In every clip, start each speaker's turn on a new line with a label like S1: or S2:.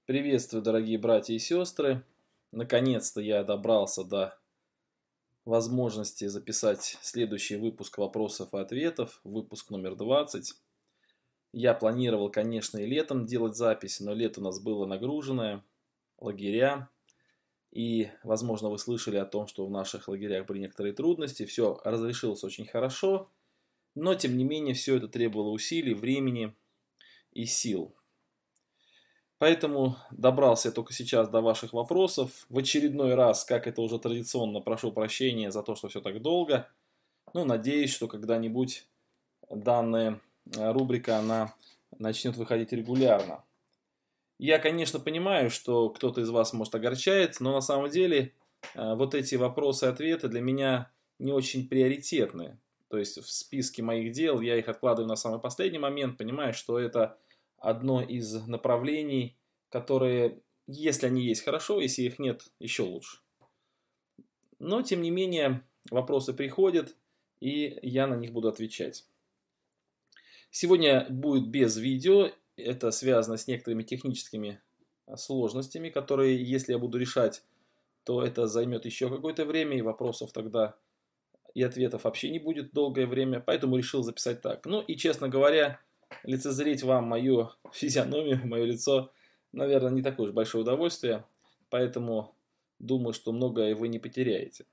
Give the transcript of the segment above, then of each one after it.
S1: Приветствую, дорогие братья и сестры. Наконец-то я добрался до возможности записать следующий выпуск вопросов и ответов, выпуск номер 20. Я планировал, конечно, и летом делать запись, но лето у нас было нагруженное, лагеря. И, возможно, вы слышали о том, что в наших лагерях были некоторые трудности. Все разрешилось очень хорошо, но, тем не менее, все это требовало усилий, времени и сил. Поэтому добрался я только сейчас до ваших вопросов. В очередной раз, как это уже традиционно, прошу прощения за то, что все так долго. Надеюсь, что когда-нибудь данная рубрика, она начнет выходить регулярно. Я, конечно, понимаю, что кто-то из вас может огорчается, но на самом деле вот эти вопросы и ответы для меня не очень приоритетны. То есть в списке моих дел я их откладываю на самый последний момент, понимаю, что это одно из направлений, которые, если они есть, хорошо, если их нет, еще лучше. Но, тем не менее, вопросы приходят, и я на них буду отвечать. Сегодня будет без видео, это связано с некоторыми техническими сложностями, которые, если я буду решать, то это займет еще какое-то время, и вопросов тогда и ответов вообще не будет долгое время, поэтому решил записать так. И, честно говоря, лицезреть вам мою физиономию, мое лицо, наверное, не такое уж большое удовольствие, поэтому думаю, что многое вы не потеряете.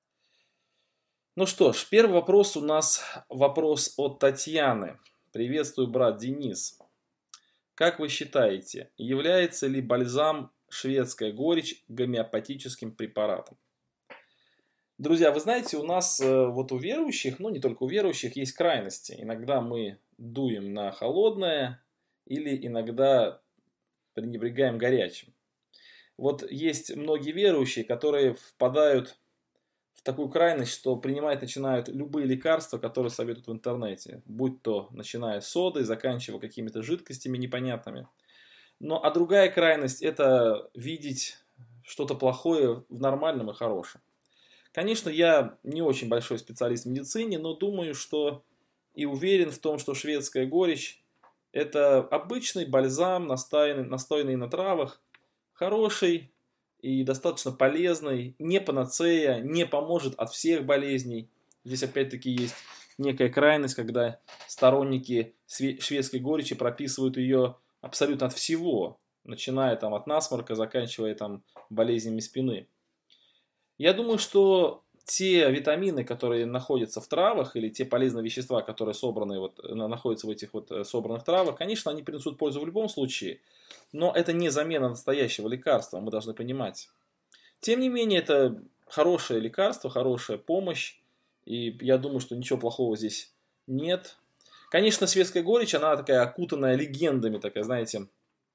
S1: Ну что ж, первый вопрос у нас вопрос от Татьяны. Приветствую, брат Денис. Как вы считаете, является ли бальзам «Шведская горечь» гомеопатическим препаратом? Друзья, вы знаете, у нас вот у верующих, не только у верующих, есть крайности. Иногда мы дуем на холодное или иногда пренебрегаем горячим. Вот есть многие верующие, которые впадают в такую крайность, что принимать начинают любые лекарства, которые советуют в интернете. Будь то начиная с соды, заканчивая какими-то жидкостями непонятными. А другая крайность – это видеть что-то плохое в нормальном и хорошем. Конечно, я не очень большой специалист в медицине, но думаю, что и уверен в том, что шведская горечь – это обычный бальзам, настоянный на травах, хороший и достаточно полезный, не панацея, не поможет от всех болезней. Здесь опять-таки есть некая крайность, когда сторонники шведской горечи прописывают ее абсолютно от всего, начиная от насморка, заканчивая болезнями спины. Я думаю, что те витамины, которые находятся в травах, или те полезные вещества, которые находятся в этих собранных травах, конечно, они принесут пользу в любом случае, но это не замена настоящего лекарства, мы должны понимать. Тем не менее, это хорошее лекарство, хорошая помощь, и я думаю, что ничего плохого здесь нет. Конечно, шведская горечь, она такая окутанная легендами, такая, знаете,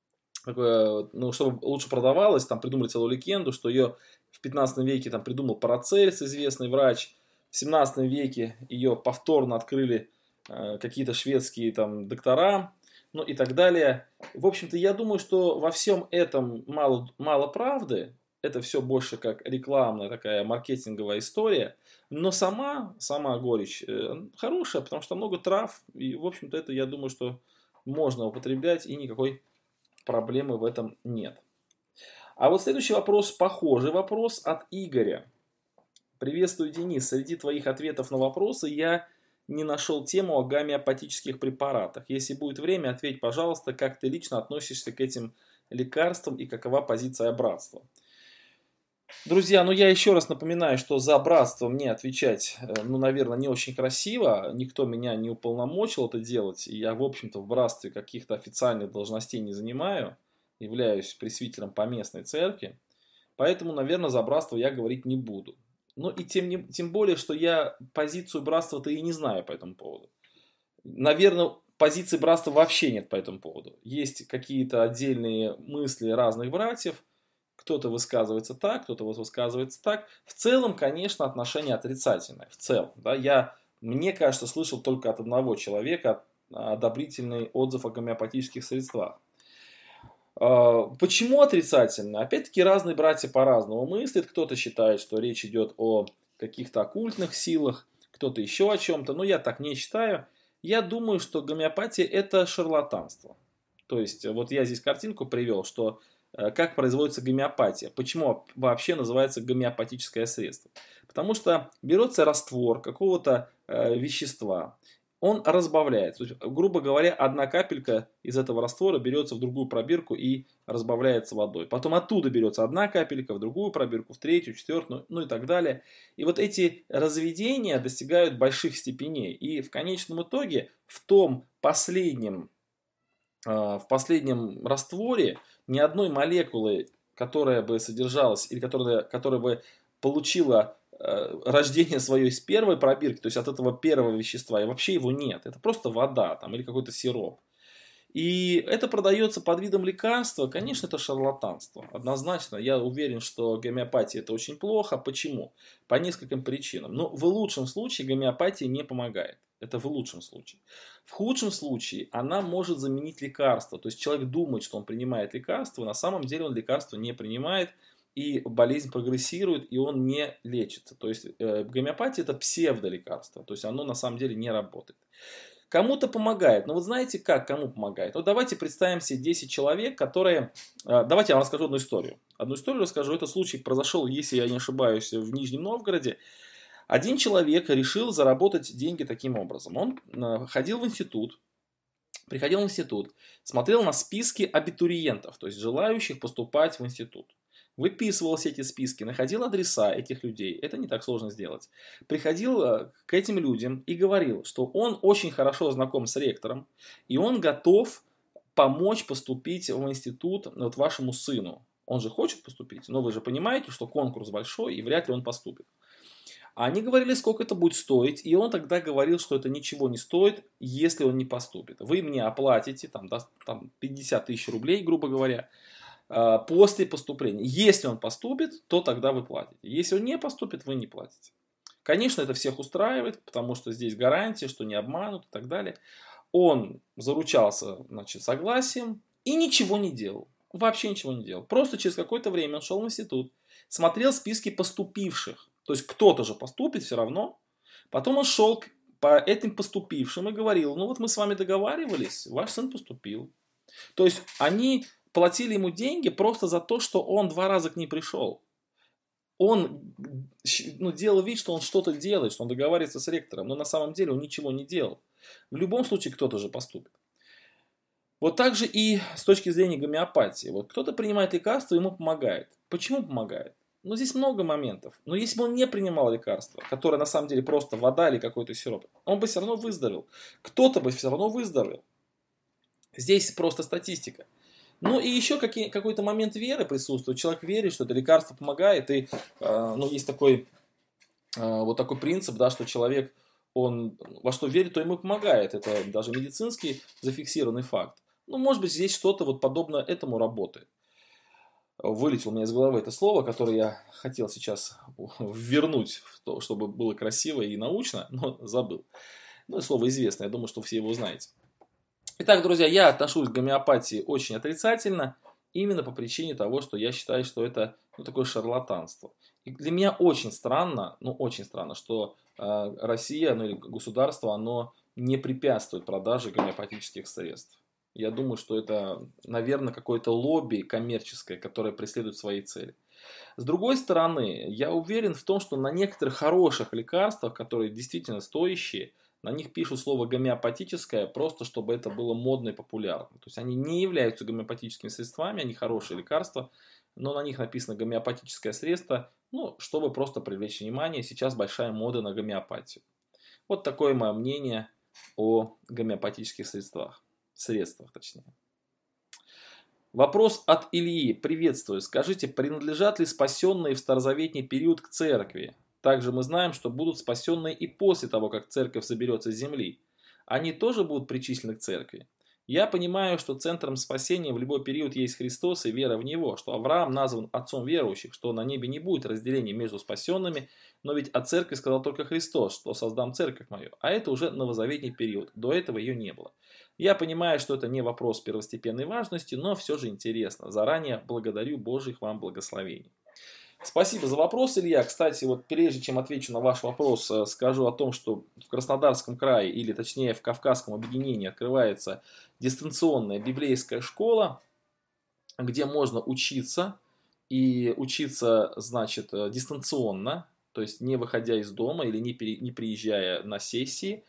S1: чтобы лучше продавалось, придумали целую легенду, что ее в 15 веке придумал Парацельс, известный врач. В 17 веке ее повторно открыли какие-то шведские доктора, и так далее. В общем-то, я думаю, что во всем этом мало правды. Это все больше как рекламная такая маркетинговая история. Но сама горечь хорошая, потому что много трав. И, в общем-то, это, я думаю, что можно употреблять, и никакой проблемы в этом нет. А вот следующий вопрос, похожий вопрос от Игоря. Приветствую, Денис. Среди твоих ответов на вопросы я не нашел тему о гомеопатических препаратах. Если будет время, ответь, пожалуйста, как ты лично относишься к этим лекарствам и какова позиция братства. Друзья, я еще раз напоминаю, что за братство мне отвечать, наверное, не очень красиво. Никто меня не уполномочил это делать. И я, в общем-то, в братстве каких-то официальных должностей не занимаю. Являюсь пресвитером поместной церкви. Поэтому, наверное, за братство я говорить не буду. И тем более, что я позицию братства-то и не знаю по этому поводу. Наверное, позиции братства вообще нет по этому поводу. Есть какие-то отдельные мысли разных братьев. Кто-то высказывается так, кто-то высказывается так. В целом, конечно, отношение отрицательное. В целом. Да, мне кажется, слышал только от одного человека одобрительный отзыв о гомеопатических средствах. Почему отрицательно? Опять-таки, разные братья по-разному мыслят. Кто-то считает, что речь идет о каких-то оккультных силах, кто-то еще о чем-то. Но я так не считаю. Я думаю, что гомеопатия – это шарлатанство. То есть, вот я здесь картинку привел, что как производится гомеопатия. Почему вообще называется гомеопатическое средство? Потому что берется раствор какого-то вещества, он разбавляется. То есть, грубо говоря, одна капелька из этого раствора берется в другую пробирку и разбавляется водой. Потом оттуда берется одна капелька в другую пробирку, в третью, четвертую, ну и так далее. И вот эти разведения достигают больших степеней. И в конечном итоге в последнем растворе ни одной молекулы, которая бы содержалась или которая бы получила рождение свое из первой пробирки, то есть от этого первого вещества, и вообще его нет. Это просто вода там, или какой-то сироп. И это продается под видом лекарства. Конечно, это шарлатанство. Однозначно, я уверен, что гомеопатия это очень плохо. Почему? По нескольким причинам. Но в лучшем случае гомеопатия не помогает. Это в лучшем случае. В худшем случае она может заменить лекарство. То есть человек думает, что он принимает лекарство, на самом деле он лекарство не принимает, и болезнь прогрессирует, и он не лечится. То есть гомеопатия это псевдолекарство. То есть оно на самом деле не работает. Кому-то помогает. Но вот знаете как, кому помогает? Вот давайте представим себе 10 человек, которые... Давайте я вам расскажу одну историю. Одну историю расскажу. Этот случай произошел, если я не ошибаюсь, в Нижнем Новгороде. Один человек решил заработать деньги таким образом. Он приходил в институт, смотрел на списки абитуриентов, то есть желающих поступать в институт. Выписывал все эти списки, находил адреса этих людей. Это не так сложно сделать. Приходил к этим людям и говорил, что он очень хорошо знаком с ректором, и он готов помочь поступить в институт вот вашему сыну. Он же хочет поступить, но вы же понимаете, что конкурс большой, и вряд ли он поступит. Они говорили, сколько это будет стоить, и он тогда говорил, что это ничего не стоит, если он не поступит. Вы мне оплатите там 50 тысяч рублей, грубо говоря, после поступления. Если он поступит, то тогда вы платите. Если он не поступит, вы не платите. Конечно, это всех устраивает, потому что здесь гарантия, что не обманут и так далее. Он заручался, значит, согласием и ничего не делал. Вообще ничего не делал. Просто через какое-то время он шел в институт, смотрел списки поступивших. То есть кто-то же поступит все равно. Потом он шел по этим поступившим и говорил, ну вот мы с вами договаривались, ваш сын поступил. То есть они платили ему деньги просто за то, что он 2 раза к ней пришел. Он делал вид, что он что-то делает, что он договаривается с ректором, но на самом деле он ничего не делал. В любом случае кто-то же поступит. Вот так же и с точки зрения гомеопатии. Вот кто-то принимает лекарства, ему помогает. Почему помогает? Ну, здесь много моментов. Но если бы он не принимал лекарства, которое на самом деле просто вода или какой-то сироп, он бы все равно выздоровел. Кто-то бы все равно выздоровел. Здесь просто статистика. Ну и еще какой-то момент веры присутствует. Человек верит, что это лекарство помогает. И есть такой принцип, да, что человек, он во что верит, то ему помогает. Это даже медицинский зафиксированный факт. Ну, может быть, здесь что-то вот подобное этому работает. Вылетело у меня из головы это слово, которое я хотел сейчас вернуть, в то, чтобы было красиво и научно, но забыл. Ну, слово известное, я думаю, что все его знаете. Итак, друзья, я отношусь к гомеопатии очень отрицательно, именно по причине того, что я считаю, что это такое шарлатанство. И для меня очень странно, что Россия, или государство, оно не препятствует продаже гомеопатических средств. Я думаю, что это, наверное, какое-то лобби коммерческое, которое преследует свои цели. С другой стороны, я уверен в том, что на некоторых хороших лекарствах, которые действительно стоящие, на них пишут слово гомеопатическое, просто чтобы это было модно и популярно. То есть они не являются гомеопатическими средствами, они хорошие лекарства, но на них написано гомеопатическое средство, чтобы просто привлечь внимание. Сейчас большая мода на гомеопатию. Вот такое мое мнение о гомеопатических средствах. Вопрос от Ильи. Приветствую. Скажите, принадлежат ли спасенные в старозаветний период к церкви? Также мы знаем, что будут спасенные и после того, как церковь соберется с земли. Они тоже будут причислены к церкви? Я понимаю, что центром спасения в любой период есть Христос и вера в Него, что Авраам назван отцом верующих, что на небе не будет разделения между спасенными, но ведь о церкви сказал только Христос, что создам церковь мою, а это уже новозаветний период, до этого ее не было. Я понимаю, что это не вопрос первостепенной важности, но все же интересно. Заранее благодарю Божьих вам благословений. Спасибо за вопрос, Илья. Кстати, прежде чем отвечу на ваш вопрос, скажу о том, что в Краснодарском крае, или точнее в Кавказском объединении, открывается дистанционная библейская школа. где можно учиться, и учиться, значит, дистанционно, то есть не выходя из дома или не приезжая на сессии.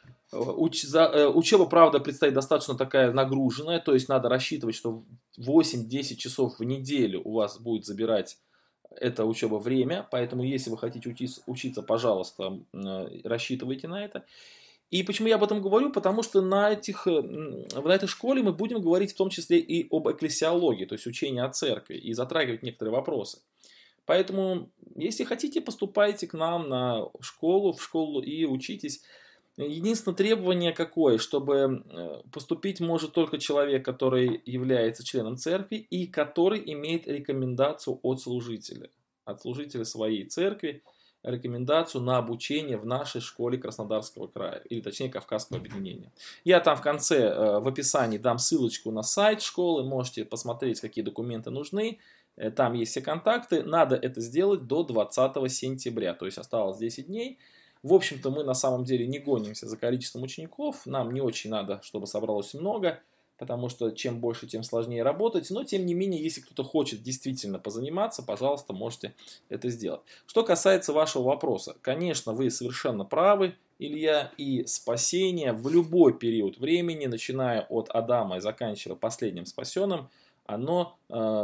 S1: Учеба, правда, предстоит достаточно такая нагруженная, то есть надо рассчитывать, что 8-10 часов в неделю у вас будет забирать эта учеба время, поэтому если вы хотите учиться, пожалуйста, рассчитывайте на это. И почему я об этом говорю? Потому что на этой школе мы будем говорить в том числе и об экклесиологии, то есть учении о церкви, и затрагивать некоторые вопросы. Поэтому, если хотите, поступайте к нам в школу и учитесь. Единственное требование какое, чтобы поступить может только человек, который является членом церкви и который имеет рекомендацию от служителя своей церкви, рекомендацию на обучение в нашей школе Краснодарского края, или точнее Кавказского объединения. Я там в конце, в описании дам ссылочку на сайт школы, можете посмотреть, какие документы нужны. Там есть все контакты. Надо это сделать до 20 сентября, то есть осталось 10 дней. В общем-то, мы на самом деле не гонимся за количеством учеников, нам не очень надо, чтобы собралось много, потому что чем больше, тем сложнее работать, но тем не менее, если кто-то хочет действительно позаниматься, пожалуйста, можете это сделать. Что касается вашего вопроса, конечно, вы совершенно правы, Илья, и спасение в любой период времени, начиная от Адама и заканчивая последним спасенным, оно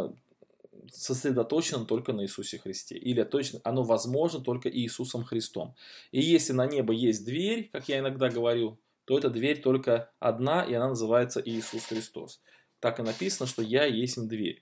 S1: сосредоточено только на Иисусе Христе. Или точно, оно возможно только Иисусом Христом. И если на небо есть дверь, как я иногда говорю, то эта дверь только одна, и она называется Иисус Христос. Так и написано, что «Я есть дверь».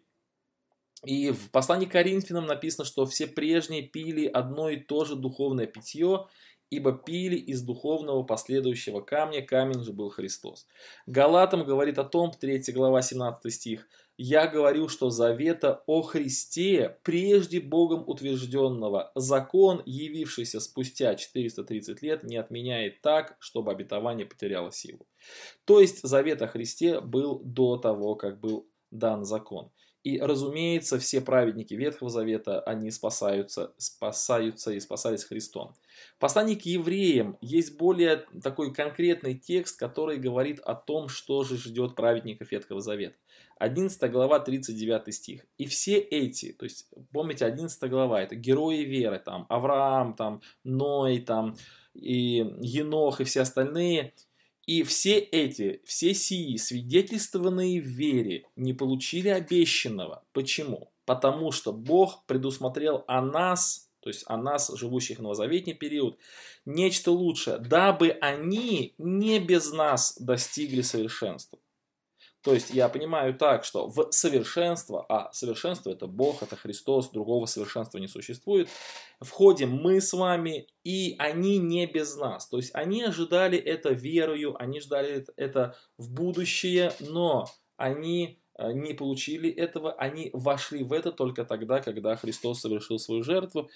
S1: И в послании к Коринфянам написано, что все прежние пили одно и то же духовное питье, ибо пили из духовного последующего камня, камень же был Христос. Галатам говорит о том, 3 глава, 17 стих, «Я говорю, что завета о Христе, прежде Богом утвержденного, закон, явившийся спустя 430 лет, не отменяет так, чтобы обетование потеряло силу». То есть завет о Христе был до того, как был дан закон. И, разумеется, все праведники Ветхого Завета, они спасаются и спасались Христом. В послании к евреям есть более такой конкретный текст, который говорит о том, что же ждет праведников Ветхого Завета. 11 глава, 39 стих. И все эти, то есть, помните, 11 глава, это герои веры, там, Авраам, там, Ной, там, и Енох, и все остальные. И все сии, свидетельствованные в вере, не получили обещанного. Почему? Потому что Бог предусмотрел о нас, то есть о нас, живущих в новозаветний период, нечто лучшее, дабы они не без нас достигли совершенства. То есть я понимаю так, что в совершенство, а совершенство это Бог, это Христос, другого совершенства не существует, входим мы с вами, и они не без нас. То есть они ожидали это верою, они ждали это в будущее, но они не получили этого, они вошли в это только тогда, когда Христос совершил свою жертву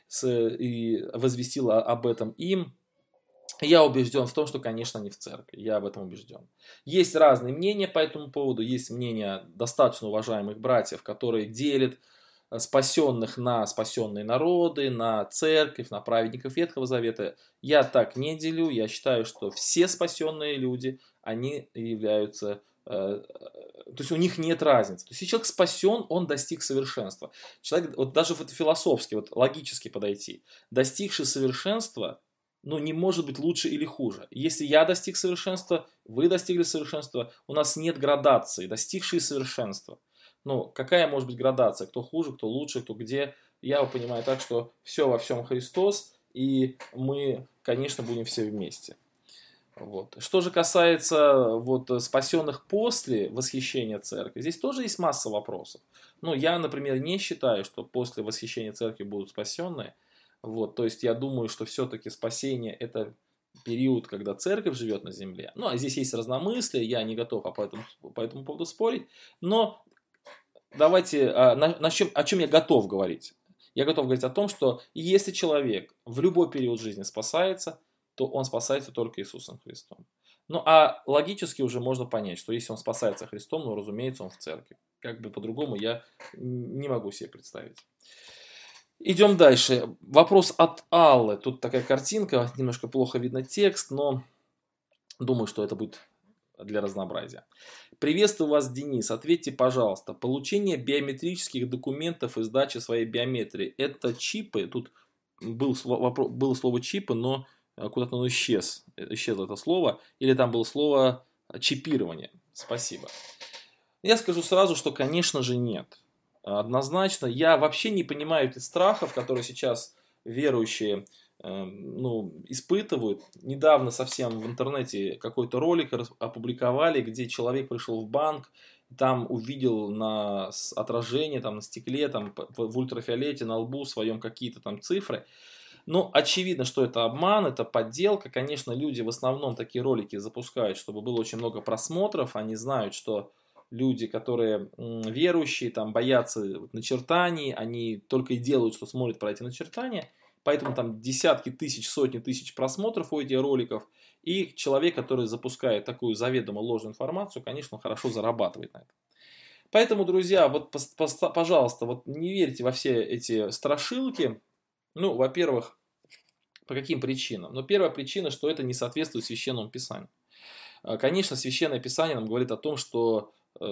S1: и возвестил об этом им. Я убежден в том, что, конечно, не в церкви. Я об этом убежден. Есть разные мнения по этому поводу. Есть мнения достаточно уважаемых братьев, которые делят спасенных на спасенные народы, на церковь, на праведников Ветхого Завета. Я так не делю. Я считаю, что все спасенные люди, они являются... То есть у них нет разницы. То есть если человек спасен, он достиг совершенства. Человек, вот даже вот философски, вот логически подойти, достигший совершенства, ну, не может быть лучше или хуже. Если я достиг совершенства, вы достигли совершенства, у нас нет градации, достигшие совершенства. Ну, какая может быть градация? Кто хуже, кто лучше, кто где? Я понимаю так, что все во всем Христос, и мы, конечно, будем все вместе. Вот. Что же касается спасенных после восхищения церкви, здесь тоже есть масса вопросов. Ну, я, например, не считаю, что после восхищения церкви будут спасенные. То есть я думаю, что все-таки спасение это период, когда церковь живет на земле. Ну, а здесь есть разномыслие, я не готов по этому поводу спорить. Но давайте, о чем я готов говорить? Я готов говорить о том, что если человек в любой период жизни спасается, то он спасается только Иисусом Христом. Ну, а логически уже можно понять, что если он спасается Христом, ну, разумеется, он в церкви. Как бы по-другому я не могу себе представить. Идем дальше. Вопрос от Аллы. Тут такая картинка, немножко плохо видно текст, но думаю, что это будет для разнообразия. Приветствую вас, Денис. Ответьте, пожалуйста, получение биометрических документов и сдача своей биометрии – это чипы? Тут было слово чипы, но куда-то оно исчезло это слово. Или там было слово чипирование. Спасибо. Я скажу сразу, что, конечно же, нет. Однозначно, я вообще не понимаю этих страхов, которые сейчас верующие испытывают. Недавно совсем в интернете какой-то ролик опубликовали, где человек пришел в банк, там увидел на отражение, там, на стекле, там, в ультрафиолете, на лбу своем какие-то там цифры. Ну, очевидно, что это обман, это подделка. Конечно, люди в основном такие ролики запускают, чтобы было очень много просмотров. Они знают, что люди, которые верующие, там, боятся начертаний, они только и делают, что смотрят про эти начертания. Поэтому там десятки тысяч, сотни тысяч просмотров у этих роликов. И человек, который запускает такую заведомо ложную информацию, конечно, хорошо зарабатывает на этом. Поэтому, друзья, вот, пожалуйста, вот не верьте во все эти страшилки. Ну, во-первых, по каким причинам? Ну, первая причина, что это не соответствует Священному Писанию. Конечно, Священное Писание нам говорит о том, что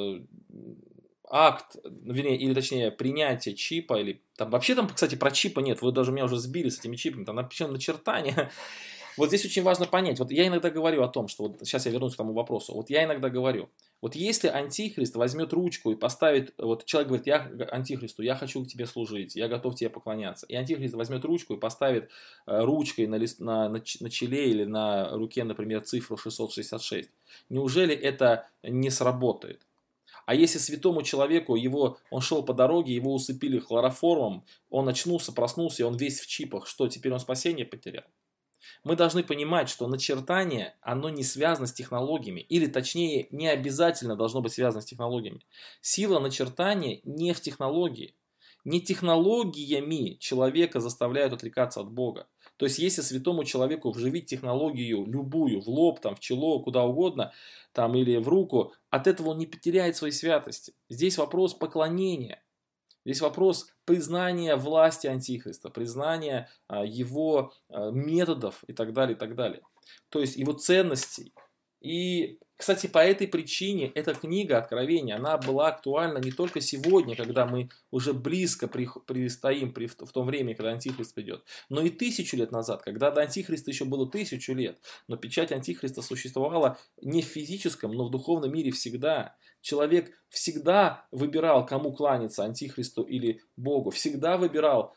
S1: акт, вернее, или точнее принятие чипа, или там вообще там, кстати, про чипа нет, вы даже меня уже сбили с этими чипами, там написано начертание. Вот здесь очень важно понять, вот я иногда говорю о том, что, вот сейчас я вернусь к тому вопросу, вот я иногда говорю, вот если антихрист возьмет ручку и поставит, вот человек говорит, я антихристу, я хочу к тебе служить, я готов тебе поклоняться, и антихрист возьмет ручку и поставит ручкой на челе или на руке, например, цифру 666, неужели это не сработает? А если святому человеку, он шел по дороге, его усыпили хлороформом, он очнулся, проснулся, и он весь в чипах, что, теперь он спасение потерял? Мы должны понимать, что начертание, оно не связано с технологиями, или точнее, не обязательно должно быть связано с технологиями. Сила начертания не в технологии. Не технологиями человека заставляют отрекаться от Бога. То есть, если святому человеку вживить технологию любую, в лоб, там, в чело, куда угодно, там, или в руку, от этого он не потеряет своей святости. Здесь вопрос поклонения. Здесь вопрос признания власти Антихриста, признания его методов и так далее, и так далее. То есть его ценностей. И, кстати, по этой причине эта книга Откровения, она была актуальна не только сегодня, когда мы уже близко пристоим в том времени, когда Антихрист придет, но и 1000 лет назад, когда до Антихриста еще было 1000 лет. Но печать Антихриста существовала не в физическом, но в духовном мире всегда. Человек всегда выбирал, кому кланяться, Антихристу или Богу. Всегда выбирал,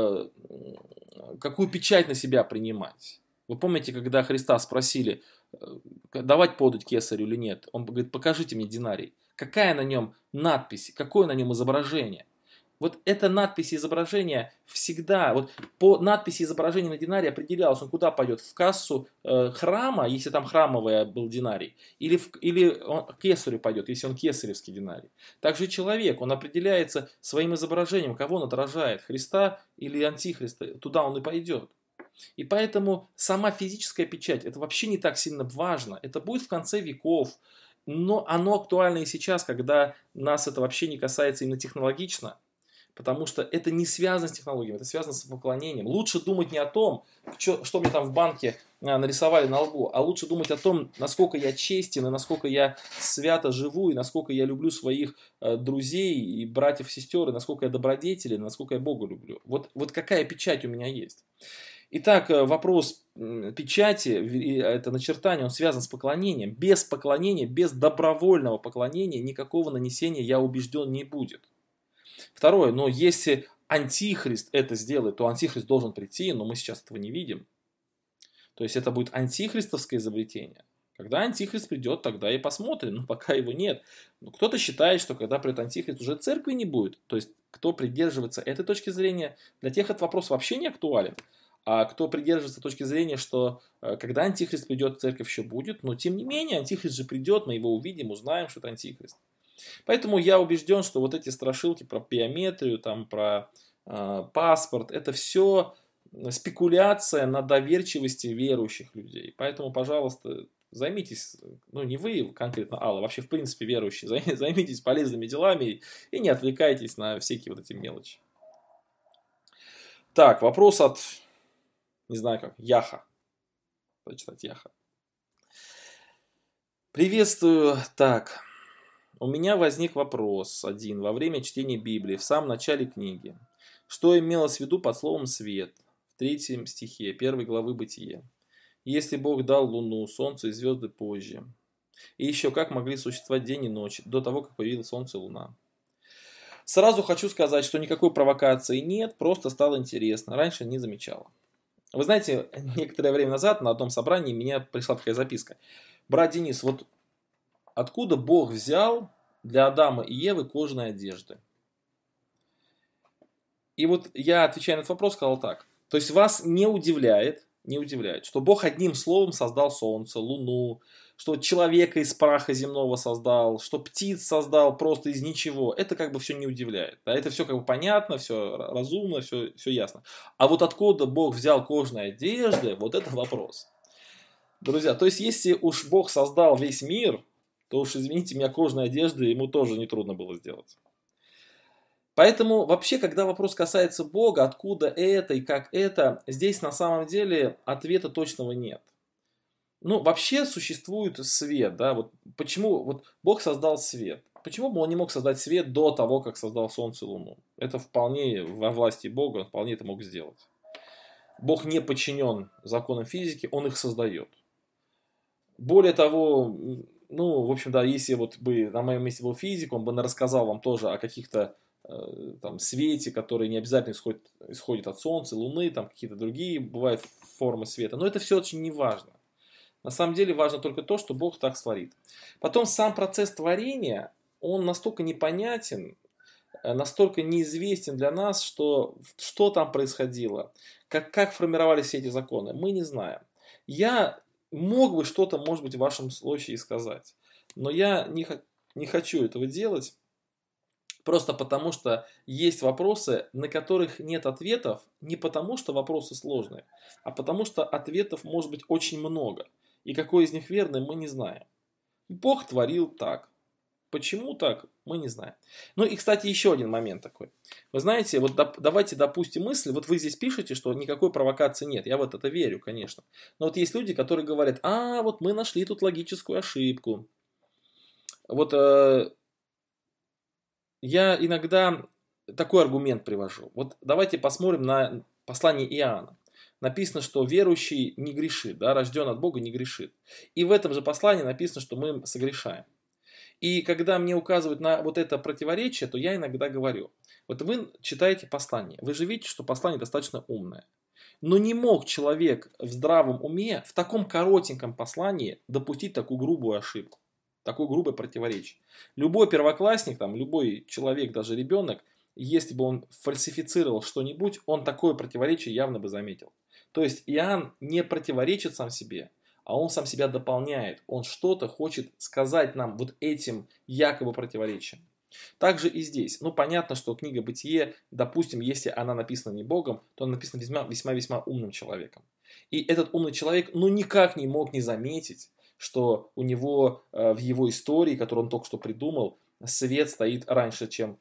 S1: какую печать на себя принимать. Вы помните, когда Христа спросили, давать подать кесарю или нет? Он говорит, покажите мне динарий. Какая на нем надпись, какое на нем изображение? Вот эта надпись и изображение всегда, вот по надписи и изображению на динарии определялось, он куда пойдет, в кассу храма, если там храмовый был динарий, или он к кесарю пойдет, если он кесаревский динарий. Также человек, он определяется своим изображением, кого он отражает, Христа или Антихриста, туда он и пойдет. И поэтому сама физическая печать, это вообще не так сильно важно, это будет в конце веков, но оно актуально и сейчас, когда нас это вообще не касается именно технологично. Потому что это не связано с технологиями, это связано с поклонением. Лучше думать не о том, что мне там в банке нарисовали на лбу, а лучше думать о том, насколько я честен, и насколько я свято живу, и насколько я люблю своих друзей и братьев, сестер, и насколько я добродетелен, и насколько я Бога люблю. Вот какая печать у меня есть. Итак, вопрос печати, это начертание, он связан с поклонением. Без поклонения, без добровольного поклонения никакого нанесения, я убежден, не будет. Второе, но если антихрист это сделает, то антихрист должен прийти, но мы сейчас этого не видим. То есть это будет антихристовское изобретение. Когда антихрист придет, тогда и посмотрим, но пока его нет. Но кто-то считает, что когда придет антихрист, уже церкви не будет. То есть кто придерживается этой точки зрения, для тех этот вопрос вообще не актуален. А кто придерживается точки зрения, что когда антихрист придет, церковь еще будет, но тем не менее антихрист же придет, мы его увидим, узнаем, что это антихрист. Поэтому я убежден, что вот эти страшилки про биометрию, там, про паспорт, это все спекуляция на доверчивости верующих людей. Поэтому, пожалуйста, займитесь, ну не вы конкретно, Алла, вообще в принципе верующие, займитесь полезными делами и не отвлекайтесь на всякие вот эти мелочи. Так, вопрос от, не знаю как, Яха. Прочитать Яха. Приветствую. Так, у меня возник вопрос один во время чтения Библии в самом начале книги. Что имелось в виду под словом «свет» в 3 стихе 1 главы Бытия? Если Бог дал луну, солнце и звезды позже. И еще как могли существовать день и ночь до того, как появилось солнце и луна? Сразу хочу сказать, что никакой провокации нет, просто стало интересно. Раньше не замечала. Вы знаете, некоторое время назад на одном собрании меня пришла такая записка. Брат Денис, вот откуда Бог взял для Адама и Евы кожаные одежды? И вот я, отвечая на этот вопрос, сказал так. То есть вас не удивляет, что Бог одним словом создал солнце, луну, что человека из праха земного создал, что птиц создал просто из ничего. Это как бы все не удивляет. Да? Это все как бы понятно, все разумно, все ясно. А вот откуда Бог взял кожаные одежды, вот это вопрос. Друзья, то есть если уж Бог создал весь мир, то уж извините меня, кожаные одежды ему тоже нетрудно было сделать. Поэтому вообще, когда вопрос касается Бога, откуда это и как это, здесь на самом деле ответа точного нет. Ну, вообще существует свет, да, вот почему вот Бог создал свет. Почему бы он не мог создать свет до того, как создал Солнце и Луну? Это вполне во власти Бога, он вполне это мог сделать. Бог не подчинен законам физики, он их создает. Более того, ну, в общем, да, если вот бы на моем месте был физик, он бы рассказал вам тоже о каких-то там свете, который не обязательно исходит от Солнца, Луны, там какие-то другие бывают формы света. Но это все очень не важно. На самом деле важно только то, что Бог так творит. Потом сам процесс творения, он настолько непонятен, настолько неизвестен для нас, что там происходило, как формировались все эти законы, мы не знаем. Я мог бы что-то, может быть, в вашем случае сказать, но я не хочу этого делать, просто потому что есть вопросы, на которых нет ответов, не потому что вопросы сложные, а потому что ответов может быть очень много. И какой из них верный, мы не знаем. Бог творил так. Почему так, мы не знаем. Ну и, кстати, еще один момент такой. Вы знаете, вот давайте допустим мысль, вот вы здесь пишете, что никакой провокации нет. Я вот это верю, конечно. Но вот есть люди, которые говорят, вот мы нашли тут логическую ошибку. Вот я иногда такой аргумент привожу. Вот давайте посмотрим на послание Иоанна. Написано, что верующий не грешит, да, рожден от Бога не грешит. И в этом же послании написано, что мы согрешаем. И когда мне указывают на вот это противоречие, то я иногда говорю, вот вы читаете послание, вы же видите, что послание достаточно умное. Но не мог человек в здравом уме в таком коротеньком послании допустить такую грубую ошибку, такое грубое противоречие. Любой первоклассник, там, любой человек, даже ребенок, если бы он фальсифицировал что-нибудь, он такое противоречие явно бы заметил. То есть Иоанн не противоречит сам себе, а он сам себя дополняет. Он что-то хочет сказать нам вот этим якобы противоречием. Также и здесь. Ну, понятно, что книга «Бытие», допустим, если она написана не Богом, то она написана весьма-весьма умным человеком. И этот умный человек, ну, никак не мог не заметить, что у него в его истории, которую он только что придумал, свет стоит раньше, чем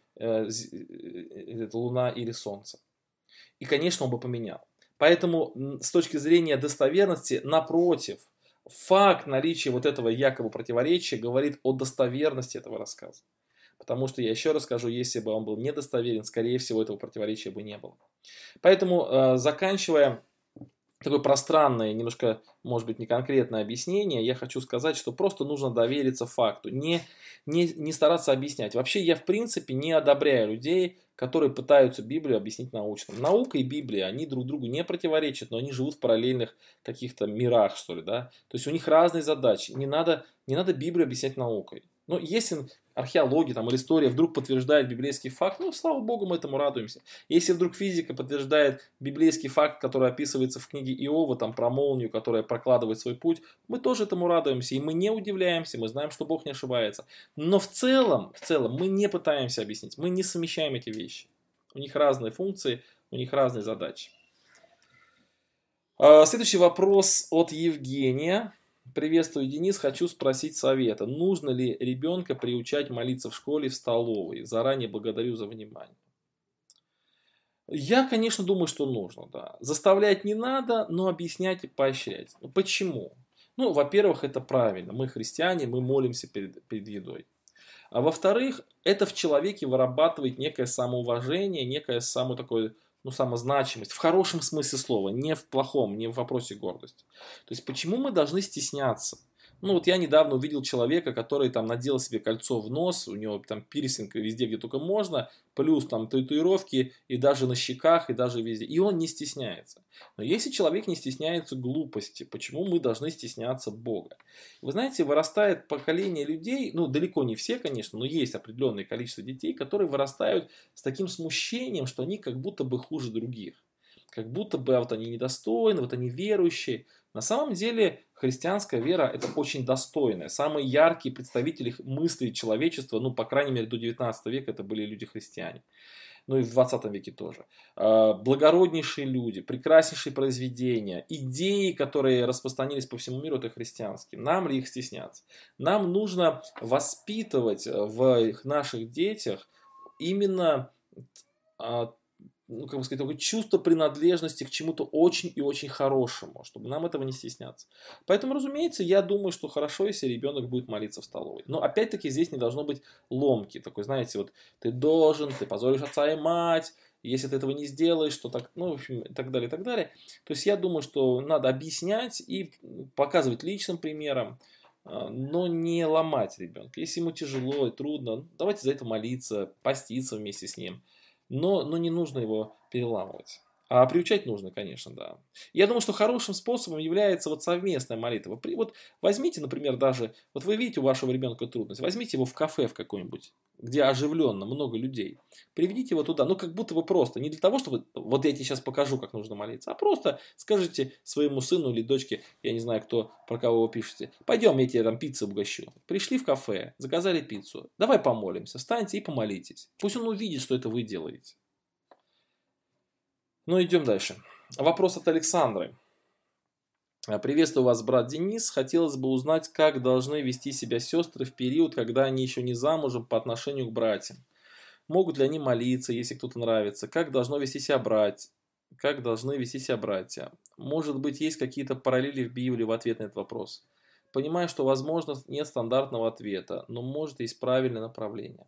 S1: Луна или Солнце. И, конечно, он бы поменял. Поэтому с точки зрения достоверности, напротив, факт наличия вот этого якобы противоречия говорит о достоверности этого рассказа. Потому что, я еще раз скажу, если бы он был недостоверен, скорее всего, этого противоречия бы не было. Поэтому, заканчивая такое пространное, немножко, может быть, неконкретное объяснение, я хочу сказать, что просто нужно довериться факту, не стараться объяснять. Вообще, я, в принципе, не одобряю людей, которые пытаются Библию объяснить научно. Наука и Библия, они друг другу не противоречат, но они живут в параллельных каких-то мирах, что ли, да. То есть у них разные задачи. Не надо Библию объяснять наукой. Но если археология там, или история вдруг подтверждает библейский факт, ну, слава богу, мы этому радуемся. Если вдруг физика подтверждает библейский факт, который описывается в книге Иова, там, про молнию, которая прокладывает свой путь, мы тоже этому радуемся, и мы не удивляемся, мы знаем, что Бог не ошибается. Но в целом мы не пытаемся объяснить, мы не совмещаем эти вещи. У них разные функции, у них разные задачи. Следующий вопрос от Евгения. Приветствую, Денис. Хочу спросить совета. Нужно ли ребенка приучать молиться в школе, в столовой? Заранее благодарю за внимание. Я, конечно, думаю, что нужно, да. Заставлять не надо, но объяснять и поощрять. Почему? Ну, во-первых, это правильно. Мы христиане, мы молимся перед едой. А во-вторых, это в человеке вырабатывает некое самоуважение, некое такое, ну, самозначимость. В хорошем смысле слова, не в плохом, не в вопросе гордости. То есть, почему мы должны стесняться? Ну, вот я недавно увидел человека, который там надел себе кольцо в нос, у него там пирсинг везде, где только можно, плюс там татуировки и даже на щеках, и даже везде. И он не стесняется. Но если человек не стесняется глупости, почему мы должны стесняться Бога? Вы знаете, вырастает поколение людей, ну, далеко не все, конечно, но есть определенное количество детей, которые вырастают с таким смущением, что они как будто бы хуже других. Как будто бы вот они недостойны, вот они верующие. На самом деле христианская вера это очень достойная. Самые яркие представители мыслей человечества, ну, по крайней мере, до 19 века это были люди-христиане. Ну и в 20 веке тоже. Благороднейшие люди, прекраснейшие произведения, идеи, которые распространились по всему миру, это христианские. Нам ли их стесняться? Нам нужно воспитывать в наших детях именно ну, как бы сказать, такое чувство принадлежности к чему-то очень и очень хорошему, чтобы нам этого не стесняться. Поэтому, разумеется, я думаю, что хорошо, если ребенок будет молиться в столовой. Но опять-таки здесь не должно быть ломки. Такой, знаете, вот ты позоришь отца и мать, если ты этого не сделаешь, то так, ну, в общем, и так далее, и так далее. То есть я думаю, что надо объяснять и показывать личным примером, но не ломать ребенка. Если ему тяжело и трудно, давайте за это молиться, поститься вместе с ним. Но не нужно его переламывать. А приучать нужно, конечно, да. Я думаю, что хорошим способом является вот совместная молитва. Вот возьмите, например, даже, вот вы видите у вашего ребенка трудность, возьмите его в кафе в какое-нибудь, где оживленно, много людей. Приведите его туда, ну как будто бы просто, не для того, чтобы, вот я тебе сейчас покажу, как нужно молиться, а просто скажите своему сыну или дочке, я не знаю, кто, про кого вы пишете, пойдем, я тебе там пиццу угощу. Пришли в кафе, заказали пиццу, давай помолимся, встаньте и помолитесь. Пусть он увидит, что это вы делаете. Ну, идем дальше. Вопрос от Александры. Приветствую вас, брат Денис. Хотелось бы узнать, как должны вести себя сестры в период, когда они еще не замужем по отношению к братьям. Могут ли они молиться, если кто-то нравится? Как должны вести себя братья? Может быть, есть какие-то параллели в Библии в ответ на этот вопрос? Понимаю, что, возможно, нет стандартного ответа, но, может, есть правильное направление.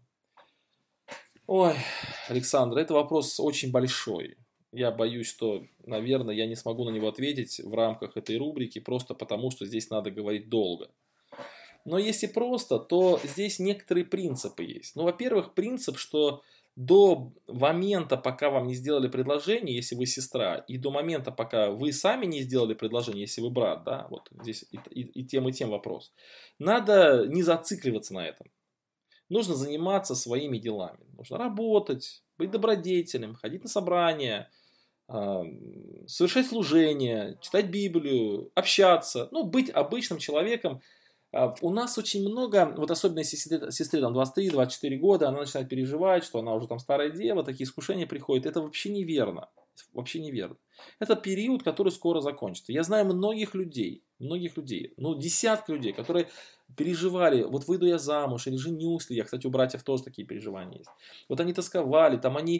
S1: Ой, Александр, это вопрос очень большой. Я боюсь, что, наверное, я не смогу на него ответить в рамках этой рубрики, просто потому, что здесь надо говорить долго. Но если просто, то здесь некоторые принципы есть. Ну, во-первых, принцип, что до момента, пока вам не сделали предложение, если вы сестра, и до момента, пока вы сами не сделали предложение, если вы брат, да, вот здесь и тем вопрос, надо не зацикливаться на этом. Нужно заниматься своими делами. Нужно работать, быть добродетельным, ходить на собрания, совершать служение, читать Библию, общаться, ну, быть обычным человеком. У нас очень много, вот особенно если сестре там 23-24 года, она начинает переживать, что она уже там старая дева, такие искушения приходят. Это вообще неверно. Вообще неверно. Это период, который скоро закончится. Я знаю многих людей, ну, десятки людей, которые переживали, вот выйду я замуж или женюсь ли я. Кстати, у братьев тоже такие переживания есть. Вот они тосковали,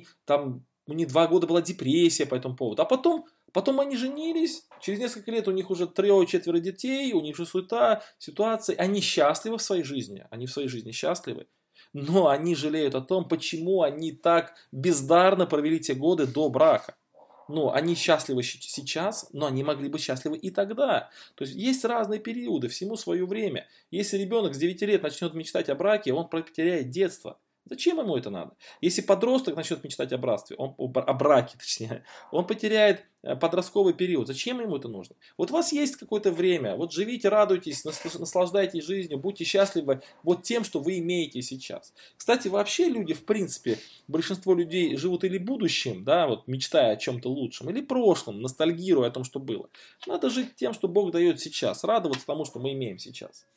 S1: у них 2 года была депрессия по этому поводу. А потом они женились, через несколько лет у них уже 3-4 детей, у них же суета, ситуация. Они счастливы в своей жизни, они в своей жизни счастливы. Но они жалеют о том, почему они так бездарно провели те годы до брака. Ну, они счастливы сейчас, но они могли быть счастливы и тогда. То есть, есть разные периоды, всему свое время. Если ребенок с 9 лет начнет мечтать о браке, он потеряет детство. Зачем ему это надо? Если подросток начнет мечтать о браке, точнее, он потеряет подростковый период. Зачем ему это нужно? Вот у вас есть какое-то время, вот живите, радуйтесь, наслаждайтесь жизнью, будьте счастливы вот тем, что вы имеете сейчас. Кстати, вообще люди, в принципе, большинство людей живут или будущим, да, вот мечтая о чем-то лучшем, или прошлым, ностальгируя о том, что было. Надо жить тем, что Бог дает сейчас, радоваться тому, что мы имеем сейчас.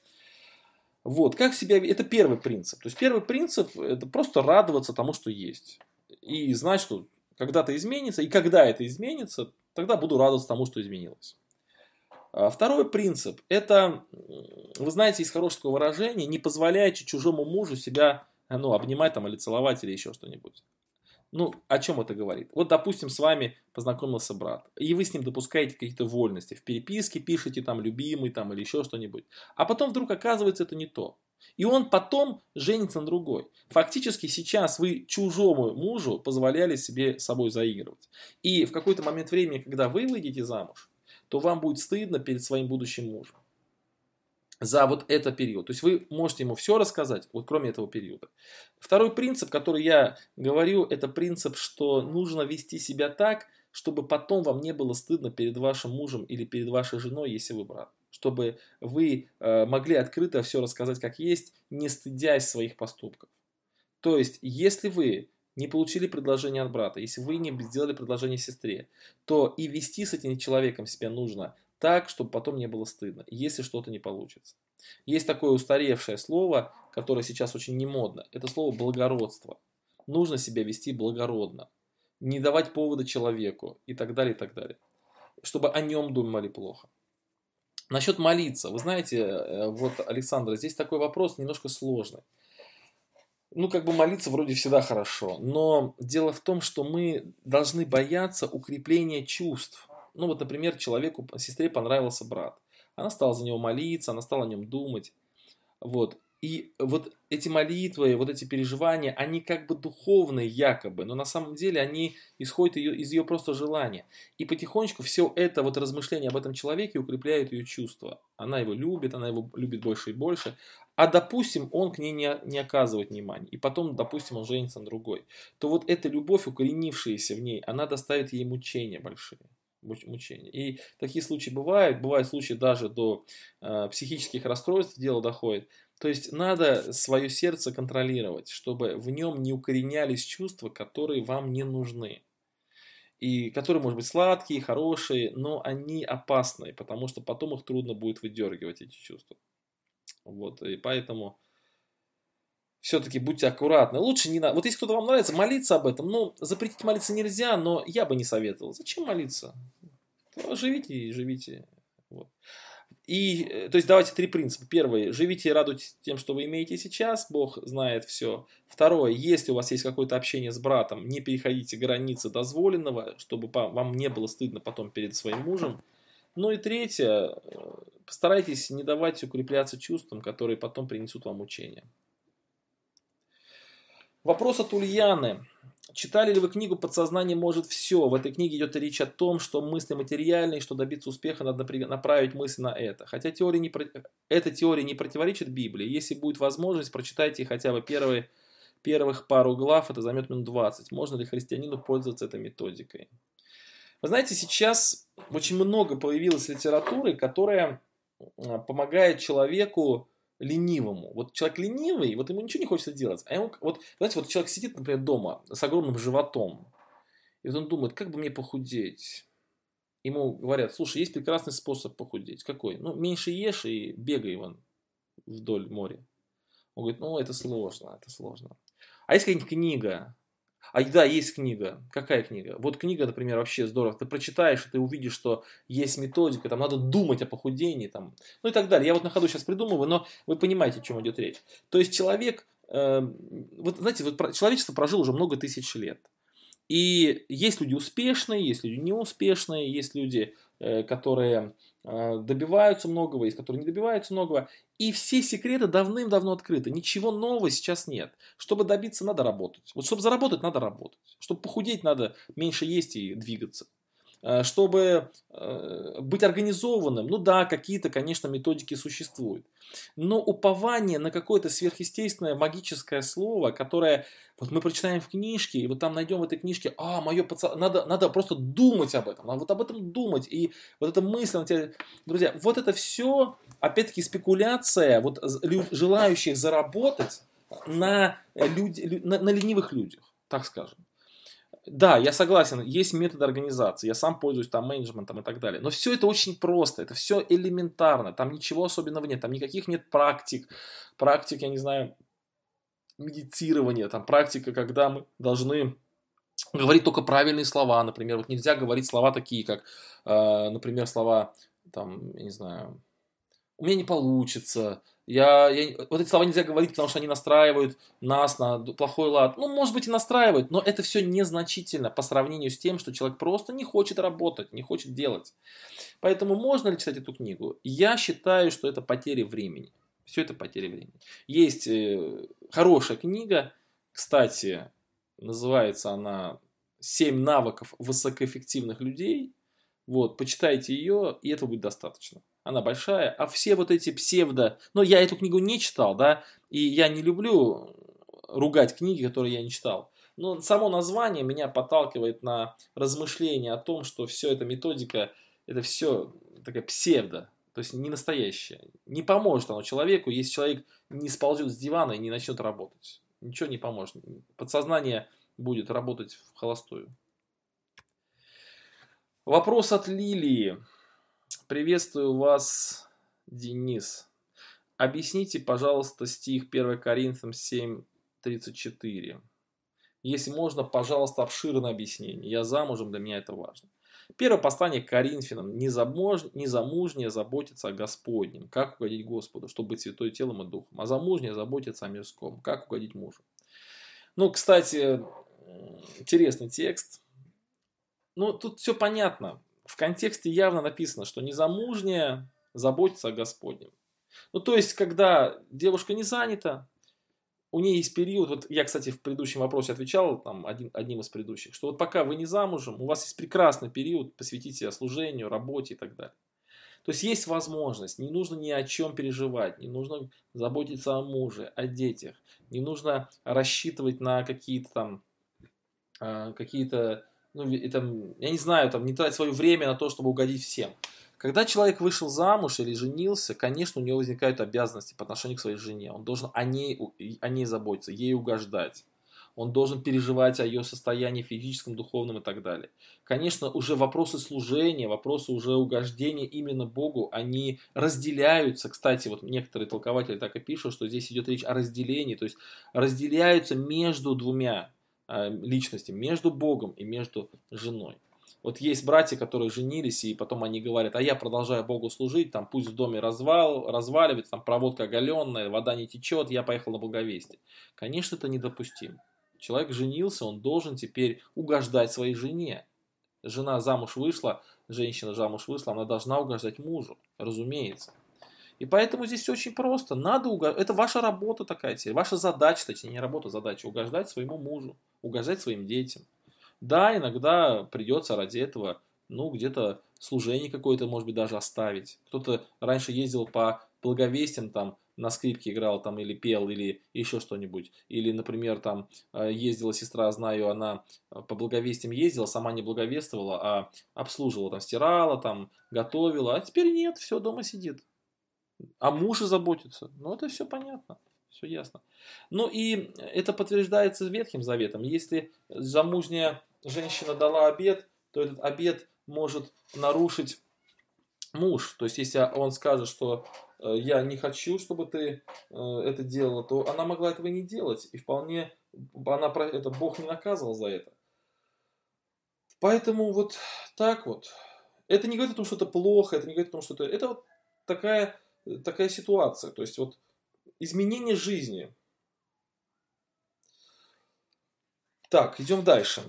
S1: Вот, это первый принцип. То есть первый принцип это просто радоваться тому, что есть. И знать, что когда-то изменится, и когда это изменится, тогда буду радоваться тому, что изменилось. Второй принцип, это, вы знаете, из хорошего выражения, не позволяйте чужому мужу себя обнимать там, или целовать, или еще что-нибудь. Ну, о чем это говорит? Вот, допустим, с вами познакомился брат, и вы с ним допускаете какие-то вольности. В переписке пишете там любимый там или еще что-нибудь. А потом вдруг оказывается это не то. И он потом женится на другой. Фактически сейчас вы чужому мужу позволяли себе собой заигрывать. И в какой-то момент времени, когда вы выйдете замуж, то вам будет стыдно перед своим будущим мужем за вот этот период. То есть вы можете ему все рассказать, вот кроме этого периода. Второй принцип, который я говорю, это принцип, что нужно вести себя так, чтобы потом вам не было стыдно перед вашим мужем или перед вашей женой, если вы брат. Чтобы вы могли открыто все рассказать как есть, не стыдясь своих поступков. То есть, если вы не получили предложение от брата, если вы не сделали предложение сестре, то и вести с этим человеком себя нужно так, чтобы потом не было стыдно, если что-то не получится. Есть такое устаревшее слово, которое сейчас очень не модно. Это слово благородство. Нужно себя вести благородно. Не давать повода человеку и так далее, и так далее. Чтобы о нем думали плохо. Насчет молиться. Вы знаете, вот, Александр, здесь такой вопрос немножко сложный. Ну, как бы молиться вроде всегда хорошо, но дело в том, что мы должны бояться укрепления чувств. Ну, вот, например, человеку, сестре понравился брат. Она стала за него молиться, она стала о нем думать. Вот. И вот эти молитвы, вот эти переживания, они как бы духовные якобы, но на самом деле они исходят из ее просто желания. И потихонечку все это вот размышление об этом человеке укрепляет ее чувства. Она его любит, она его любит больше и больше. А допустим, он к ней не оказывает внимания. И потом, допустим, он женится на другой. То вот эта любовь, укоренившаяся в ней, она доставит ей мучения большие. Мучения. И такие случаи бывают. Бывают случаи даже до психических расстройств дело доходит. То есть надо свое сердце контролировать, чтобы в нем не укоренялись чувства, которые вам не нужны. И которые, может быть, сладкие, хорошие, но они опасные, потому что потом их трудно будет выдергивать, эти чувства. Вот, и поэтому все-таки будьте аккуратны. Лучше не надо. Вот если кто-то вам нравится, молиться об этом. Ну, запретить молиться нельзя, но я бы не советовал. Зачем молиться? Живите и живите. Вот. И, то есть, давайте три принципа. Первый. Живите и радуйтесь тем, что вы имеете сейчас. Бог знает все. Второе. Если у вас есть какое-то общение с братом, не переходите границы дозволенного, чтобы вам не было стыдно потом перед своим мужем. Ну и третье. Постарайтесь не давать укрепляться чувствам, которые потом принесут вам мучения. Вопрос от Ульяны. Читали ли вы книгу «Подсознание может все»? В этой книге идет речь о том, что мысли материальные, что добиться успеха надо направить мысль на это. Хотя эта теория не противоречит Библии. Если будет возможность, прочитайте хотя бы первых пару глав, это займет минут 20. Можно ли христианину пользоваться этой методикой? Вы знаете, сейчас очень много появилось литературы, которая помогает человеку ленивому. Вот человек ленивый, вот ему ничего не хочется делать. А ему, вот, знаете, вот человек сидит, например, дома с огромным животом. И вот он думает, как бы мне похудеть? Ему говорят, слушай, есть прекрасный способ похудеть. Какой? Ну, меньше ешь и бегай вон вдоль моря. Он говорит, ну, это сложно, это сложно. А есть какая-нибудь книга? А да, есть книга. Какая книга? Вот книга, например, вообще здорово. Ты прочитаешь, и ты увидишь, что есть методика, там надо думать о похудении, там, ну и так далее. Я вот на ходу сейчас придумываю, но вы понимаете, о чем идет речь. То есть человек, вот знаете, вот человечество прожило уже много тысяч лет. И есть люди успешные, есть люди неуспешные, есть люди, которые добиваются многого, есть которые не добиваются многого. И все секреты давным-давно открыты. Ничего нового сейчас нет. Чтобы добиться, надо работать. Вот чтобы заработать, надо работать. Чтобы похудеть, надо меньше есть и двигаться. Чтобы быть организованным, ну да, какие-то, конечно, методики существуют. Но упование на какое-то сверхъестественное магическое слово, которое вот мы прочитаем в книжке, и вот там найдем в этой книжке, надо просто думать об этом, надо вот об этом думать. И вот эта мысль, друзья, вот это все, опять-таки, спекуляция вот желающих заработать на ленивых людях, так скажем. Да, я согласен, есть методы организации, я сам пользуюсь там менеджментом и так далее. Но все это очень просто, это все элементарно, там ничего особенного нет, там никаких нет практик, я не знаю, медитирования, там практика, когда мы должны говорить только правильные слова, например, вот нельзя говорить слова такие, как, например, слова, там, я не знаю, у меня не получится, Вот эти слова нельзя говорить, потому что они настраивают нас на плохой лад. Ну, может быть, и настраивают, но это все незначительно по сравнению с тем, что человек просто не хочет работать, не хочет делать. Поэтому можно ли читать эту книгу? Я считаю, что это потеря времени. Все это потеря времени. Есть хорошая книга, кстати, называется она «7 навыков высокоэффективных людей». Вот, почитайте ее, и этого будет достаточно. Она большая, а все вот эти псевдо... Но я эту книгу не читал, да, и я не люблю ругать книги, которые я не читал. Но само название меня подталкивает на размышления о том, что все эта методика, это все такая псевдо, то есть не настоящая. Не поможет оно человеку, если человек не сползет с дивана и не начнет работать. Ничего не поможет. Подсознание будет работать в холостую. Вопрос от Лилии. Приветствую вас, Денис. Объясните, пожалуйста, стих 1 Коринфянам 7:34. Если можно, пожалуйста, обширное объяснение. Я замужем, для меня это важно. Первое послание к Коринфянам. Незамужняя заботится о Господнем. Как угодить Господу, чтобы быть святой телом и духом. А замужняя заботится о мирском. Как угодить мужу. Ну, кстати, интересный текст. Ну, тут все понятно. В контексте явно написано, что незамужняя заботится о Господнем. Ну, то есть, когда девушка не занята, у нее есть период, вот я, кстати, в предыдущем вопросе отвечал, там, одним из предыдущих, что вот пока вы не замужем, у вас есть прекрасный период посвятить себя служению, работе и так далее. То есть, есть возможность, не нужно ни о чем переживать, не нужно заботиться о муже, о детях, не нужно рассчитывать на какие-то там, ну, и там, я не знаю, там, не тратить свое время на то, чтобы угодить всем. Когда человек вышел замуж или женился, конечно, у него возникают обязанности по отношению к своей жене. Он должен о ней заботиться, ей угождать. Он должен переживать о ее состоянии физическом, духовном и так далее. Конечно, уже вопросы служения, вопросы уже угождения именно Богу, они разделяются. Кстати, вот некоторые толкователи так и пишут, что здесь идет речь о разделении. То есть разделяются между двумя личностями, между Богом и между женой. Вот есть братья, которые женились, и потом они говорят, а я продолжаю Богу служить, там пусть в доме разваливается, там проводка оголенная, вода не течет, я поехал на благовестие. Конечно, это недопустимо. Человек женился, он должен теперь угождать своей жене. Жена замуж вышла, женщина замуж вышла, она должна угождать мужу, разумеется. И поэтому здесь все очень просто. Это ваша работа такая теперь, ваша задача, точнее не работа, задача, угождать своему мужу, угождать своим детям. Да, иногда придется ради этого, ну, где-то служение какое-то, может быть, даже оставить. Кто-то раньше ездил по благовестиям, там, на скрипке играл, там, или пел, или еще что-нибудь. Или, например, там, ездила сестра, знаю, она по благовестиям ездила, сама не благовествовала, а обслуживала, там, стирала, там, готовила. А теперь нет, все, дома сидит. О муже заботится. Ну, это все понятно. Все ясно. Ну и это подтверждается Ветхим Заветом. Если замужняя женщина дала обет, то этот обет может нарушить муж. То есть, если он скажет, что я не хочу, чтобы ты это делала, то она могла этого не делать. И вполне Бог не наказывал за это. Поэтому вот так вот. Это не говорит о том, что это плохо, это не говорит о том, что это... Это вот такая ситуация. То есть, вот изменение жизни. Так, идем дальше.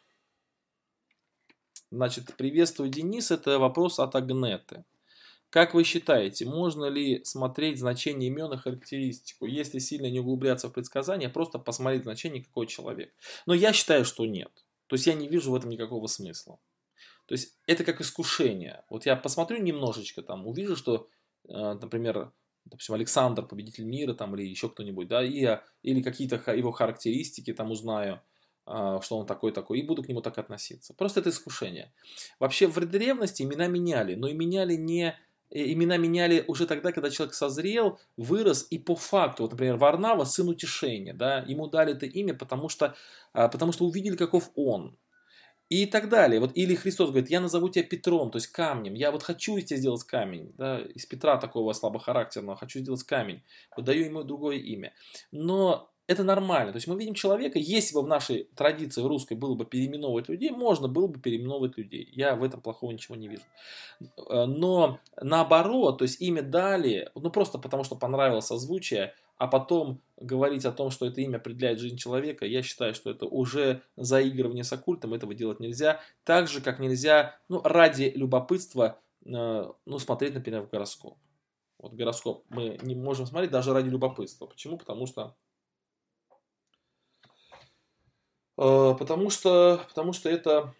S1: Значит, приветствую, Денис. Это вопрос от Агнеты. Как вы считаете, можно ли смотреть значение имен и характеристику, если сильно не углубляться в предсказания, просто посмотреть значение какой человек? Но я считаю, что нет. То есть я не вижу в этом никакого смысла. То есть это как искушение. Вот я посмотрю немножечко, там, увижу, что, например, допустим, Александр, победитель мира, там, или еще кто-нибудь, да, или какие-то его характеристики там узнаю, что он такой-такой, и буду к нему так относиться. Просто это искушение. Вообще в древности имена меняли, но имена меняли уже тогда, когда человек созрел, вырос, и по факту, вот, например, Варнава, сын утешения, да, ему дали это имя, потому что увидели, каков он. И так далее. Вот, или Христос говорит, я назову тебя Петром, то есть камнем. Я вот хочу из тебя сделать камень. Да, из Петра такого слабохарактерного хочу сделать камень. Вот даю ему другое имя. Но это нормально. То есть мы видим человека, если бы в нашей традиции в русской было бы переименовывать людей, можно было бы переименовывать людей. Я в этом плохого ничего не вижу. Но наоборот, то есть имя дали, ну просто потому что понравилось созвучие, а потом говорить о том, что это имя определяет жизнь человека, я считаю, что это уже заигрывание с оккультом, этого делать нельзя. Так же, как нельзя, ну, ради любопытства, ну, смотреть, например, в гороскоп. Вот гороскоп мы не можем смотреть даже ради любопытства. Почему? Потому что это...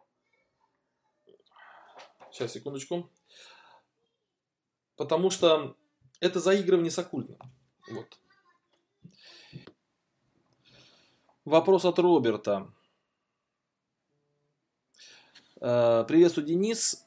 S1: Сейчас, секундочку. Потому что это заигрывание с оккультом. Вот. Вопрос от Роберта. Приветствую, Денис.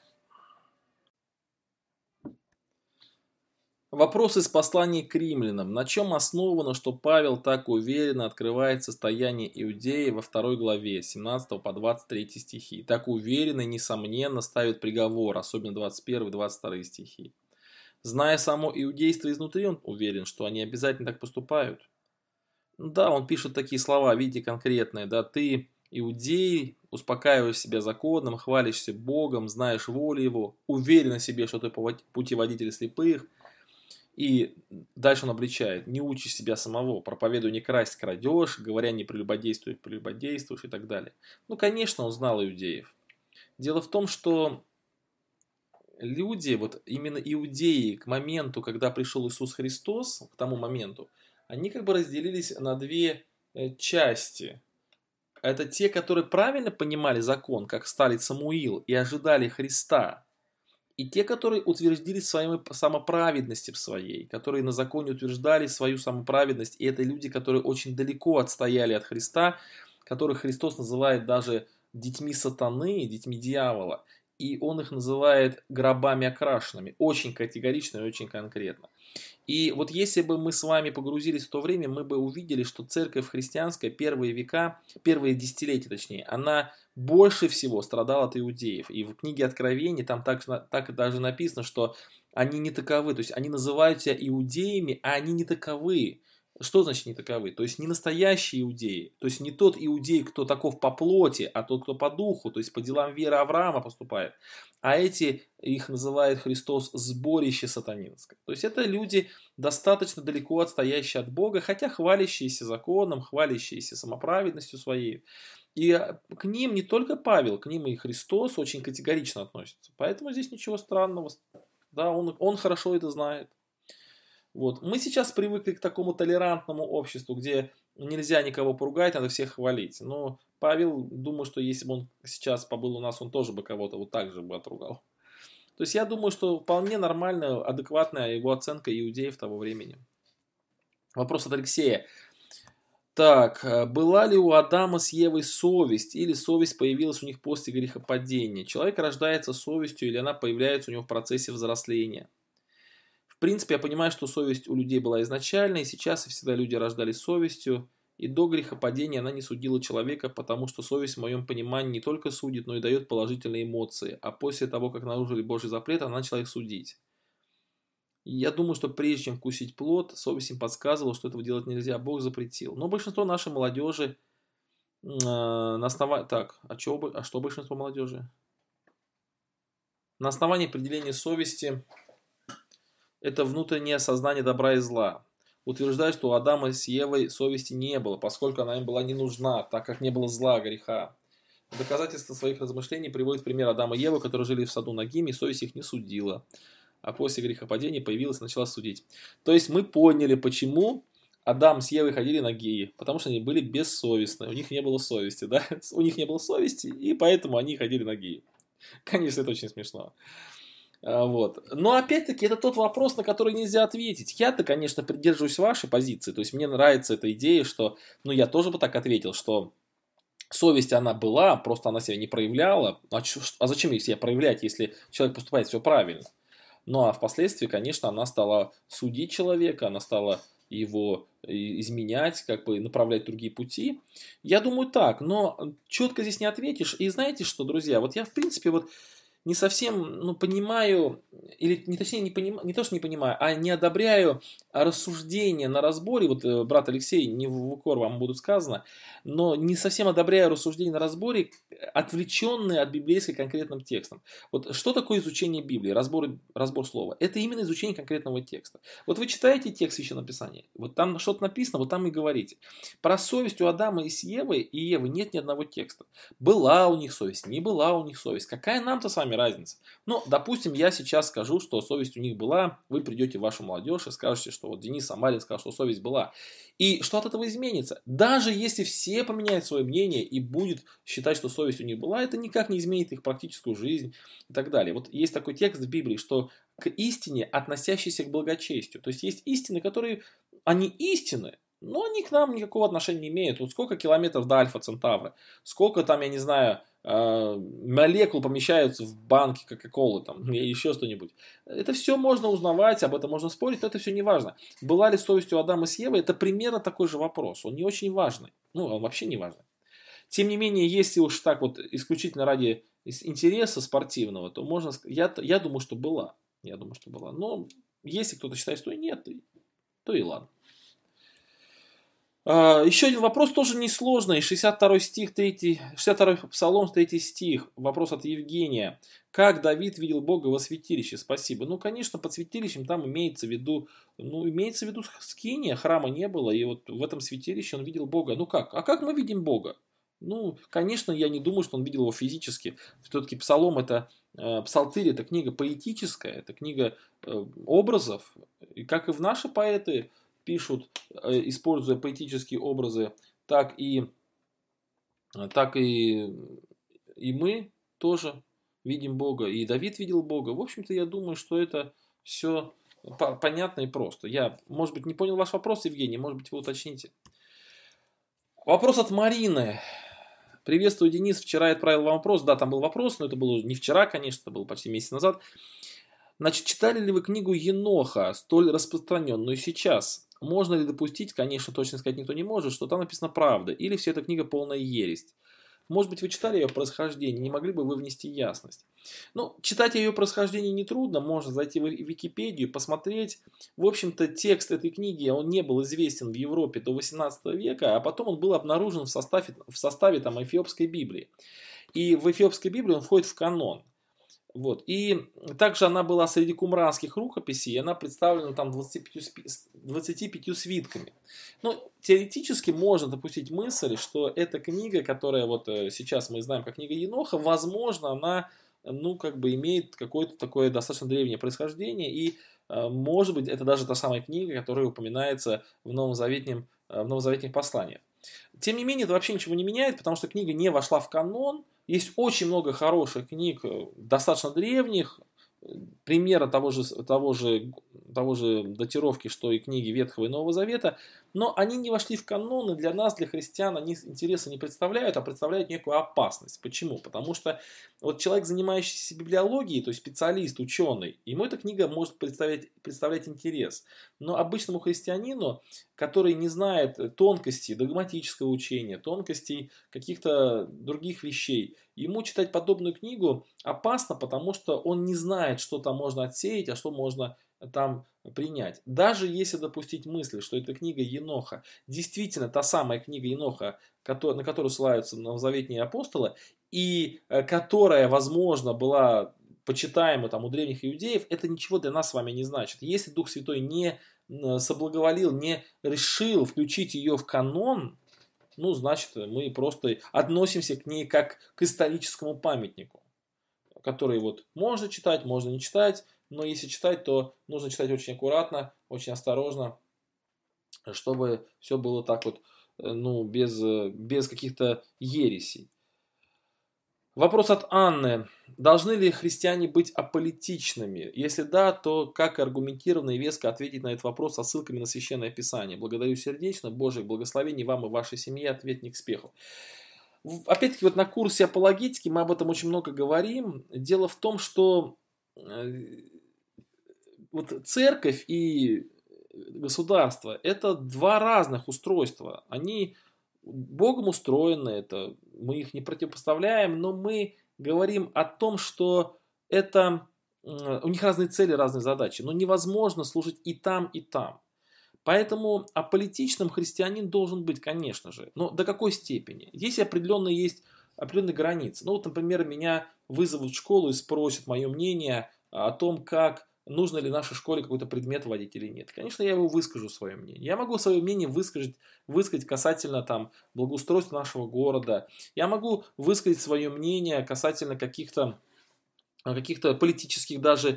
S1: Вопрос из послания к римлянам. На чем основано, что Павел так уверенно открывает состояние Иудеи во 2 главе, 17 по 23 стихи? Так уверенно и несомненно ставит приговор, особенно 21 и 22 стихи. Зная само иудейство изнутри, он уверен, что они обязательно так поступают. Да, он пишет такие слова, видите, конкретные. Да, ты, иудей, успокаиваешь себя законом, хвалишься Богом, знаешь волю Его, уверен в себе, что ты путеводитель слепых. И дальше он обличает: не учишь себя самого, проповедуй не красть, крадешь, говоря не прелюбодействуй, прелюбодействуешь и так далее. Ну, конечно, он знал иудеев. Дело в том, что люди, вот именно иудеи, к моменту, когда пришел Иисус Христос, к тому моменту, они как бы разделились на две части. Это те, которые правильно понимали закон, как старец Самуил, и ожидали Христа. И те, которые утвердились в своей самоправедности в своей, которые на законе утверждали свою самоправедность. И это люди, которые очень далеко отстояли от Христа, которых Христос называет даже детьми сатаны, детьми дьявола. И он их называет гробами окрашенными. Очень категорично и очень конкретно. И вот если бы мы с вами погрузились в то время, мы бы увидели, что церковь христианская первые века, первые десятилетия точнее, она больше всего страдала от иудеев. И в книге Откровений там так даже написано, что они не таковы. То есть они называют себя иудеями, а они не таковы. Что значит не таковы? То есть не настоящие иудеи. То есть не тот иудей, кто таков по плоти, а тот, кто по духу, то есть по делам веры Авраама поступает. А эти, их называет Христос, сборище сатанинское. То есть это люди достаточно далеко отстоящие от Бога, хотя хвалящиеся законом, хвалящиеся самоправедностью своей. И к ним не только Павел, к ним и Христос очень категорично относится. Поэтому здесь ничего странного. Да, он хорошо это знает. Вот. Мы сейчас привыкли к такому толерантному обществу, где нельзя никого поругать, надо всех хвалить. Но Павел, думаю, что если бы он сейчас побыл у нас, он тоже бы кого-то вот так же бы отругал. То есть я думаю, что вполне нормальная, адекватная его оценка иудеев того времени. Вопрос от Алексея. Так, была ли у Адама с Евой совесть, или совесть появилась у них после грехопадения? Человек рождается с совестью, или она появляется у него в процессе взросления? В принципе, я понимаю, что совесть у людей была изначально, и сейчас и всегда люди рождались с совестью, и до грехопадения она не судила человека, потому что совесть в моем понимании не только судит, но и дает положительные эмоции, а после того, как нарушили Божий запрет, она начала их судить. И я думаю, что прежде чем вкусить плод, совесть им подсказывала, что этого делать нельзя, Бог запретил. Но большинство нашей молодежи на основании... Так, что большинство молодежи? На основании определения совести это внутреннее осознание добра и зла. Утверждает, что у Адама с Евой совести не было, поскольку она им была не нужна, так как не было зла, греха. В доказательство своих размышлений приводит пример Адама и Евы, которые жили в саду нагими, и совесть их не судила. А после грехопадения появилась и начала судить. То есть мы поняли, почему Адам с Евой ходили нагие. Потому что они были бессовестны. У них не было совести. Да? У них не было совести, и поэтому они ходили нагие. Конечно, это очень смешно. Вот. Но опять-таки это тот вопрос, на который нельзя ответить. Я-то, конечно, придерживаюсь вашей позиции. То есть мне нравится эта идея, что... Ну, я тоже бы так ответил, что совесть она была, просто она себя не проявляла. А зачем ей себя проявлять, если человек поступает все правильно? Ну, а впоследствии, конечно, она стала судить человека, она стала его изменять, как бы направлять другие пути. Я думаю так, но четко здесь не ответишь. И знаете что, друзья, вот я в принципе вот не совсем, ну, понимаю, или не, точнее, не, не то, что не понимаю, а не одобряю рассуждения на разборе, вот, брат Алексей, не в укор вам будет сказано, но не совсем одобряю рассуждения на разборе, отвлеченные от библейской конкретным текстом. Вот что такое изучение Библии, разбор слова? Это именно изучение конкретного текста. Вот вы читаете текст Священного Писания, вот там что-то написано, вот там и говорите. Про совесть у Адама и Евы нет ни одного текста. Была у них совесть, не была у них совесть. Какая нам-то с вами разница? Ну, допустим, я сейчас скажу, что совесть у них была, вы придете в вашу молодежь и скажете, что вот Денис Самарин сказал, что совесть была. И что от этого изменится? Даже если все поменяют свое мнение и будет считать, что совесть у них была, это никак не изменит их практическую жизнь и так далее. Вот есть такой текст в Библии, что к истине, относящейся к благочестию. То есть истины, которые, они истины, но они к нам никакого отношения не имеют. Вот сколько километров до Альфа Центавра, сколько там, я не знаю, молекул помещаются в банке Кока-Колы там, или еще что-нибудь. Это все можно узнавать, об этом можно спорить, но это все не важно. Была ли совесть у Адама с Евой, это примерно такой же вопрос. Он не очень важный. Ну, он вообще не важный. Тем не менее, если уж так вот исключительно ради интереса спортивного, то можно сказать, я думаю, что была. Я думаю, что была. Но если кто-то считает, что и нет, то и ладно. Еще один вопрос тоже несложный. 62 стих, 62 псалом, 3 стих. Вопрос от Евгения. Как Давид видел Бога во святилище? Спасибо. Ну, конечно, под святилищем там имеется в виду скиния, храма не было. И вот в этом святилище он видел Бога. Ну как? А как мы видим Бога? Ну, конечно, я не думаю, что он видел его физически. Все-таки псалтырь это книга поэтическая, это книга образов. И как и в наши поэты пишут, используя поэтические образы, так и мы тоже видим Бога. И Давид видел Бога. В общем-то, я думаю, что это все понятно и просто. Я, может быть, не понял ваш вопрос, Евгений, может быть, вы уточните. Вопрос от Марины. Приветствую, Денис. Вчера я отправил вам вопрос. Да, там был вопрос, но это было не вчера, конечно, это было почти месяц назад. Значит, читали ли вы книгу Еноха, столь распространенную сейчас? Можно ли допустить, конечно, точно сказать никто не может, что там написана правда, или вся эта книга полная ересь? Может быть, вы читали ее происхождение, не могли бы вы внести ясность? Ну, читать ее происхождение нетрудно, можно зайти в Википедию, посмотреть. В общем-то, текст этой книги, он не был известен в Европе до 18 века, а потом он был обнаружен в составе там, Эфиопской Библии. И в Эфиопской Библии он входит в канон. Вот. И также она была среди кумранских рукописей, и она представлена там 25 свитками. Ну, теоретически можно допустить мысль, что эта книга, которая вот сейчас мы знаем как книга Еноха, возможно, она, ну, как бы имеет какое-то такое достаточно древнее происхождение, и, может быть, это даже та самая книга, которая упоминается в новозаветных посланиях. Тем не менее, это вообще ничего не меняет, потому что книга не вошла в канон. Есть очень много хороших книг, достаточно древних, примера того же датировки, что и книги Ветхого и Нового Завета, но они не вошли в канон, и для нас, для христиан, они интереса не представляют, а представляют некую опасность. Почему? Потому что вот человек, занимающийся библиологией, то есть специалист, ученый, ему эта книга может представлять интерес. Но обычному христианину, который не знает тонкостей догматического учения, тонкостей каких-то других вещей, ему читать подобную книгу опасно, потому что он не знает, что там можно отсеять, а что можно там принять. Даже если допустить мысль, что эта книга Еноха действительно та самая книга Еноха, на которую ссылаются новозаветные апостолы, и которая, возможно, была почитаема там у древних иудеев, это ничего для нас с вами не значит. Если Дух Святой не соблаговолил, не решил включить ее в канон, ну, значит, мы просто относимся к ней как к историческому памятнику, который вот можно читать, можно не читать, но если читать, то нужно читать очень аккуратно, очень осторожно, чтобы все было так вот, ну, без каких-то ересей. Вопрос от Анны. Должны ли христиане быть аполитичными? Если да, то как аргументированно и веско ответить на этот вопрос со ссылками на Священное Писание? Благодарю сердечно. Божьих благословений вам и вашей семье. Ответник к спеху. Опять-таки, вот на курсе апологетики мы об этом очень много говорим. Дело в том, что вот церковь и государство – это два разных устройства. Они Богом устроены, это мы их не противопоставляем, но мы говорим о том, что это у них разные цели, разные задачи, но невозможно служить и там, и там. Поэтому аполитичным христианин должен быть, конечно же. Но до какой степени? Есть определенные границы. Ну вот, например, меня вызовут в школу и спросят мое мнение о том, как нужно ли нашей школе какой-то предмет вводить или нет. Конечно, я его выскажу, свое мнение. Я могу свое мнение высказать касательно там, благоустройства нашего города. Я могу высказать свое мнение касательно каких-то политических даже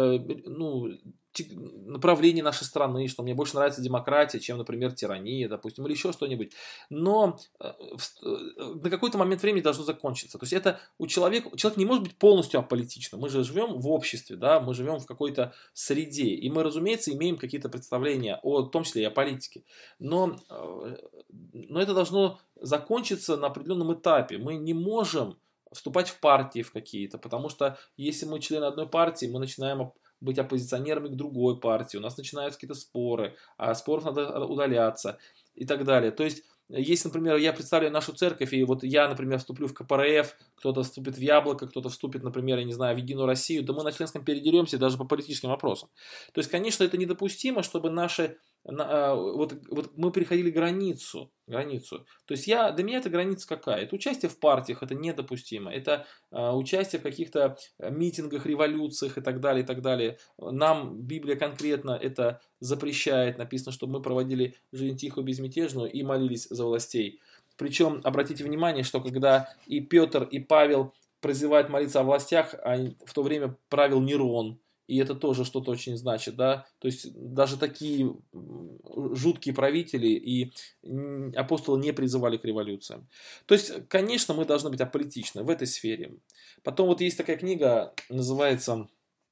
S1: направлений нашей страны, что мне больше нравится демократия, чем, например, тирания, допустим, или еще что-нибудь. Но на какой-то момент времени должно закончиться. То есть это человек не может быть полностью аполитичным. Мы же живем в обществе, да, мы живем в какой-то среде, и мы, разумеется, имеем какие-то представления, в том числе и о политике. Но это должно закончиться на определенном этапе. Мы не можем вступать в партии в какие-то, потому что если мы члены одной партии, мы начинаем быть оппозиционерами к другой партии, у нас начинаются какие-то споры, а от споров надо удаляться и так далее. То есть, если, например, я представляю нашу церковь, и вот я, например, вступлю в КПРФ, кто-то вступит в Яблоко, кто-то вступит, например, я не знаю, в Единую Россию, да мы на членском передеремся даже по политическим вопросам. То есть, конечно, это недопустимо, чтобы вот мы переходили границу. То есть для меня эта граница какая? Это участие в партиях, это недопустимо. Это участие в каких-то митингах, революциях и так далее, и так далее. Нам Библия конкретно это запрещает. Написано, чтобы мы проводили жизнь тихую, безмятежную и молились за властей. Причем, обратите внимание, что когда и Петр, и Павел призывают молиться о властях, в то время правил Нерон. И это тоже что-то очень значит, да. То есть даже такие жуткие правители и апостолы не призывали к революциям. То есть, конечно, мы должны быть аполитичны в этой сфере. Потом вот есть такая книга, называется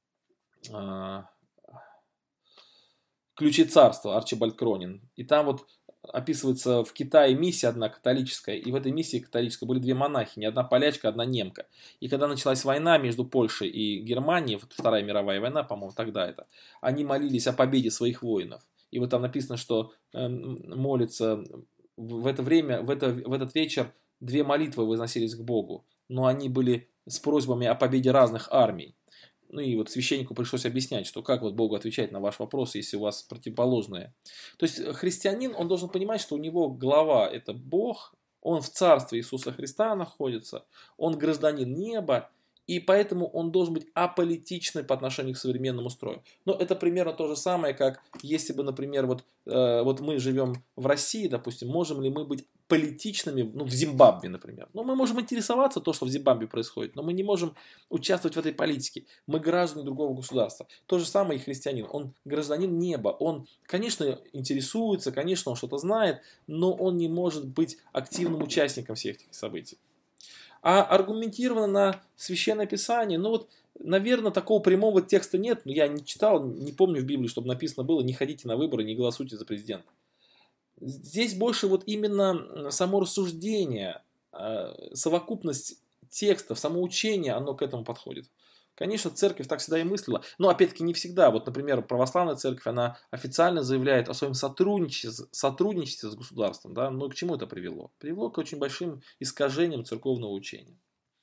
S1: «Ключи царства», Арчибальд Кронин. И там вот описывается в Китае миссия одна католическая, и в этой миссии католической были две монахини, одна полячка, одна немка. И когда началась война между Польшей и Германией, вот Вторая мировая война, по-моему, тогда это, они молились о победе своих воинов. И вот там написано, что молятся в это время, в этот вечер две молитвы возносились к Богу, но они были с просьбами о победе разных армий. Ну и вот священнику пришлось объяснять, что как вот Богу отвечать на ваш вопрос, если у вас противоположные. То есть христианин, он должен понимать, что у него глава это Бог, он в царстве Иисуса Христа находится, он гражданин неба, и поэтому он должен быть аполитичный по отношению к современному строю. Но это примерно то же самое, как если бы, например, вот мы живем в России, допустим, можем ли мы быть политичными, в Зимбабве, например. Мы можем интересоваться то, что в Зимбабве происходит, но мы не можем участвовать в этой политике. Мы граждане другого государства. То же самое и христианин. Он гражданин неба. Он, конечно, интересуется, конечно, он что-то знает, но он не может быть активным участником всех этих событий. А аргументированно на Священное Писание, наверное, такого прямого текста нет. Я не читал, не помню в Библии, чтобы написано было: не ходите на выборы, не голосуйте за президента. Здесь больше вот именно само рассуждение, совокупность текстов, самоучение, оно к этому подходит. Конечно, церковь так всегда и мыслила, но опять-таки не всегда. Вот, например, православная церковь, она официально заявляет о своем сотрудничестве с государством. Да? Но к чему это привело? Привело к очень большим искажениям церковного учения.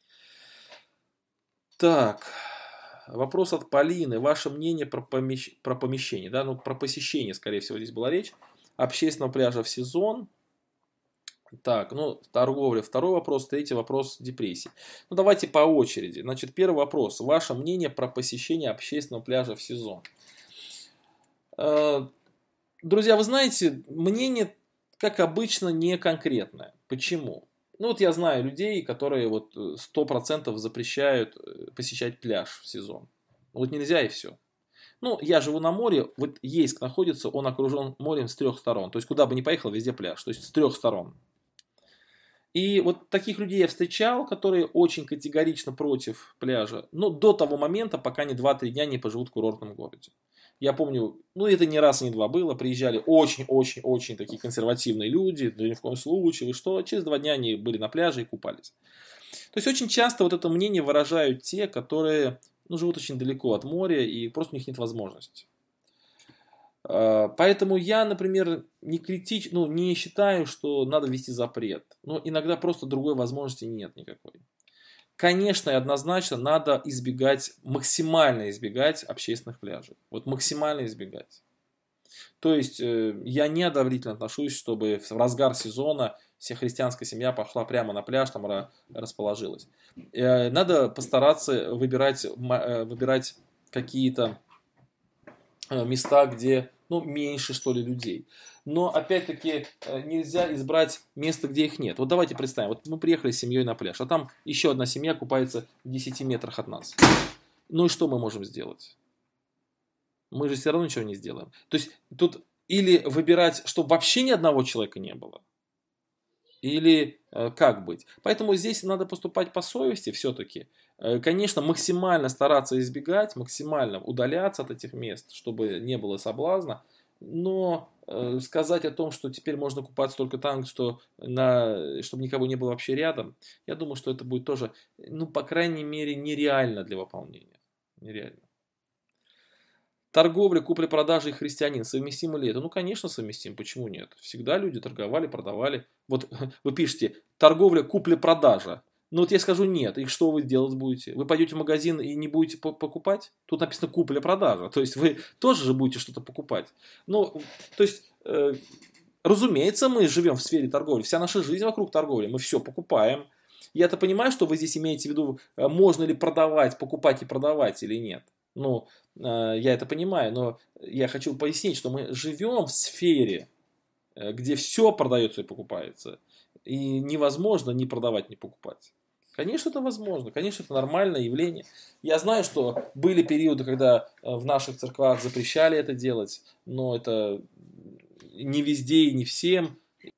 S1: Так, вопрос от Полины. Ваше мнение про помещение, да? Про посещение, скорее всего, здесь была речь. Общественного пляжа в сезон. Так, торговля, второй вопрос, третий вопрос, депрессии. Давайте по очереди. Значит, первый вопрос. Ваше мнение про посещение общественного пляжа в сезон. Друзья, вы знаете, мнение, как обычно, не конкретное. Почему? Я знаю людей, которые 100% запрещают посещать пляж в сезон. Нельзя и все. Я живу на море, Ейск находится, он окружен морем с 3 сторон. То есть, куда бы ни поехал, везде пляж. То есть, с 3 сторон. И таких людей я встречал, которые очень категорично против пляжа. До того момента, пока они 2-3 дня не поживут в курортном городе. Я помню, это не раз и не два было. Приезжали очень-очень-очень такие консервативные люди. Да ни в коем случае. Вы что? Через 2 дня они были на пляже и купались. То есть, очень часто это мнение выражают те, которые живут очень далеко от моря, и просто у них нет возможности. Поэтому я, например, не считаю, что надо ввести запрет. Но иногда просто другой возможности нет никакой. конечно и однозначно надо максимально избегать общественных пляжей. Вот максимально избегать. То есть я неодобрительно отношусь, чтобы в разгар сезона вся христианская семья пошла прямо на пляж, там расположилась. Надо постараться выбирать какие-то места, где меньше, что ли, людей. Но, опять-таки, нельзя избрать место, где их нет. Вот давайте представим, вот мы приехали с семьей на пляж, а там еще одна семья купается в 10 метрах от нас. Ну и что мы можем сделать? Мы же все равно ничего не сделаем. То есть тут или выбирать, чтобы вообще ни одного человека не было, или как быть. Поэтому здесь надо поступать по совести все-таки. Конечно, максимально стараться избегать, максимально удаляться от этих мест, чтобы не было соблазна. Но сказать о том, что теперь можно купаться только там, чтобы никого не было вообще рядом, я думаю, что это будет тоже, по крайней мере, нереально для выполнения. Нереально. Торговля, купля-продажа и христианин. Совместимо ли это? Конечно, совместим. Почему нет? Всегда люди торговали, продавали. Вот вы пишете, торговля, купля-продажа. Вот я скажу нет. И что вы делать будете? Вы пойдете в магазин и не будете покупать? Тут написано купля-продажа. То есть вы тоже же будете что-то покупать. Разумеется, мы живем в сфере торговли. Вся наша жизнь вокруг торговли. Мы все покупаем. Я-то понимаю, что вы здесь имеете в виду, можно ли покупать и продавать или нет. Я это понимаю, но я хочу пояснить, что мы живем в сфере, где все продается и покупается. И невозможно ни продавать, ни покупать. Конечно, это возможно. Конечно, это нормальное явление. Я знаю, что были периоды, когда в наших церквах запрещали это делать, но это не везде и не всем.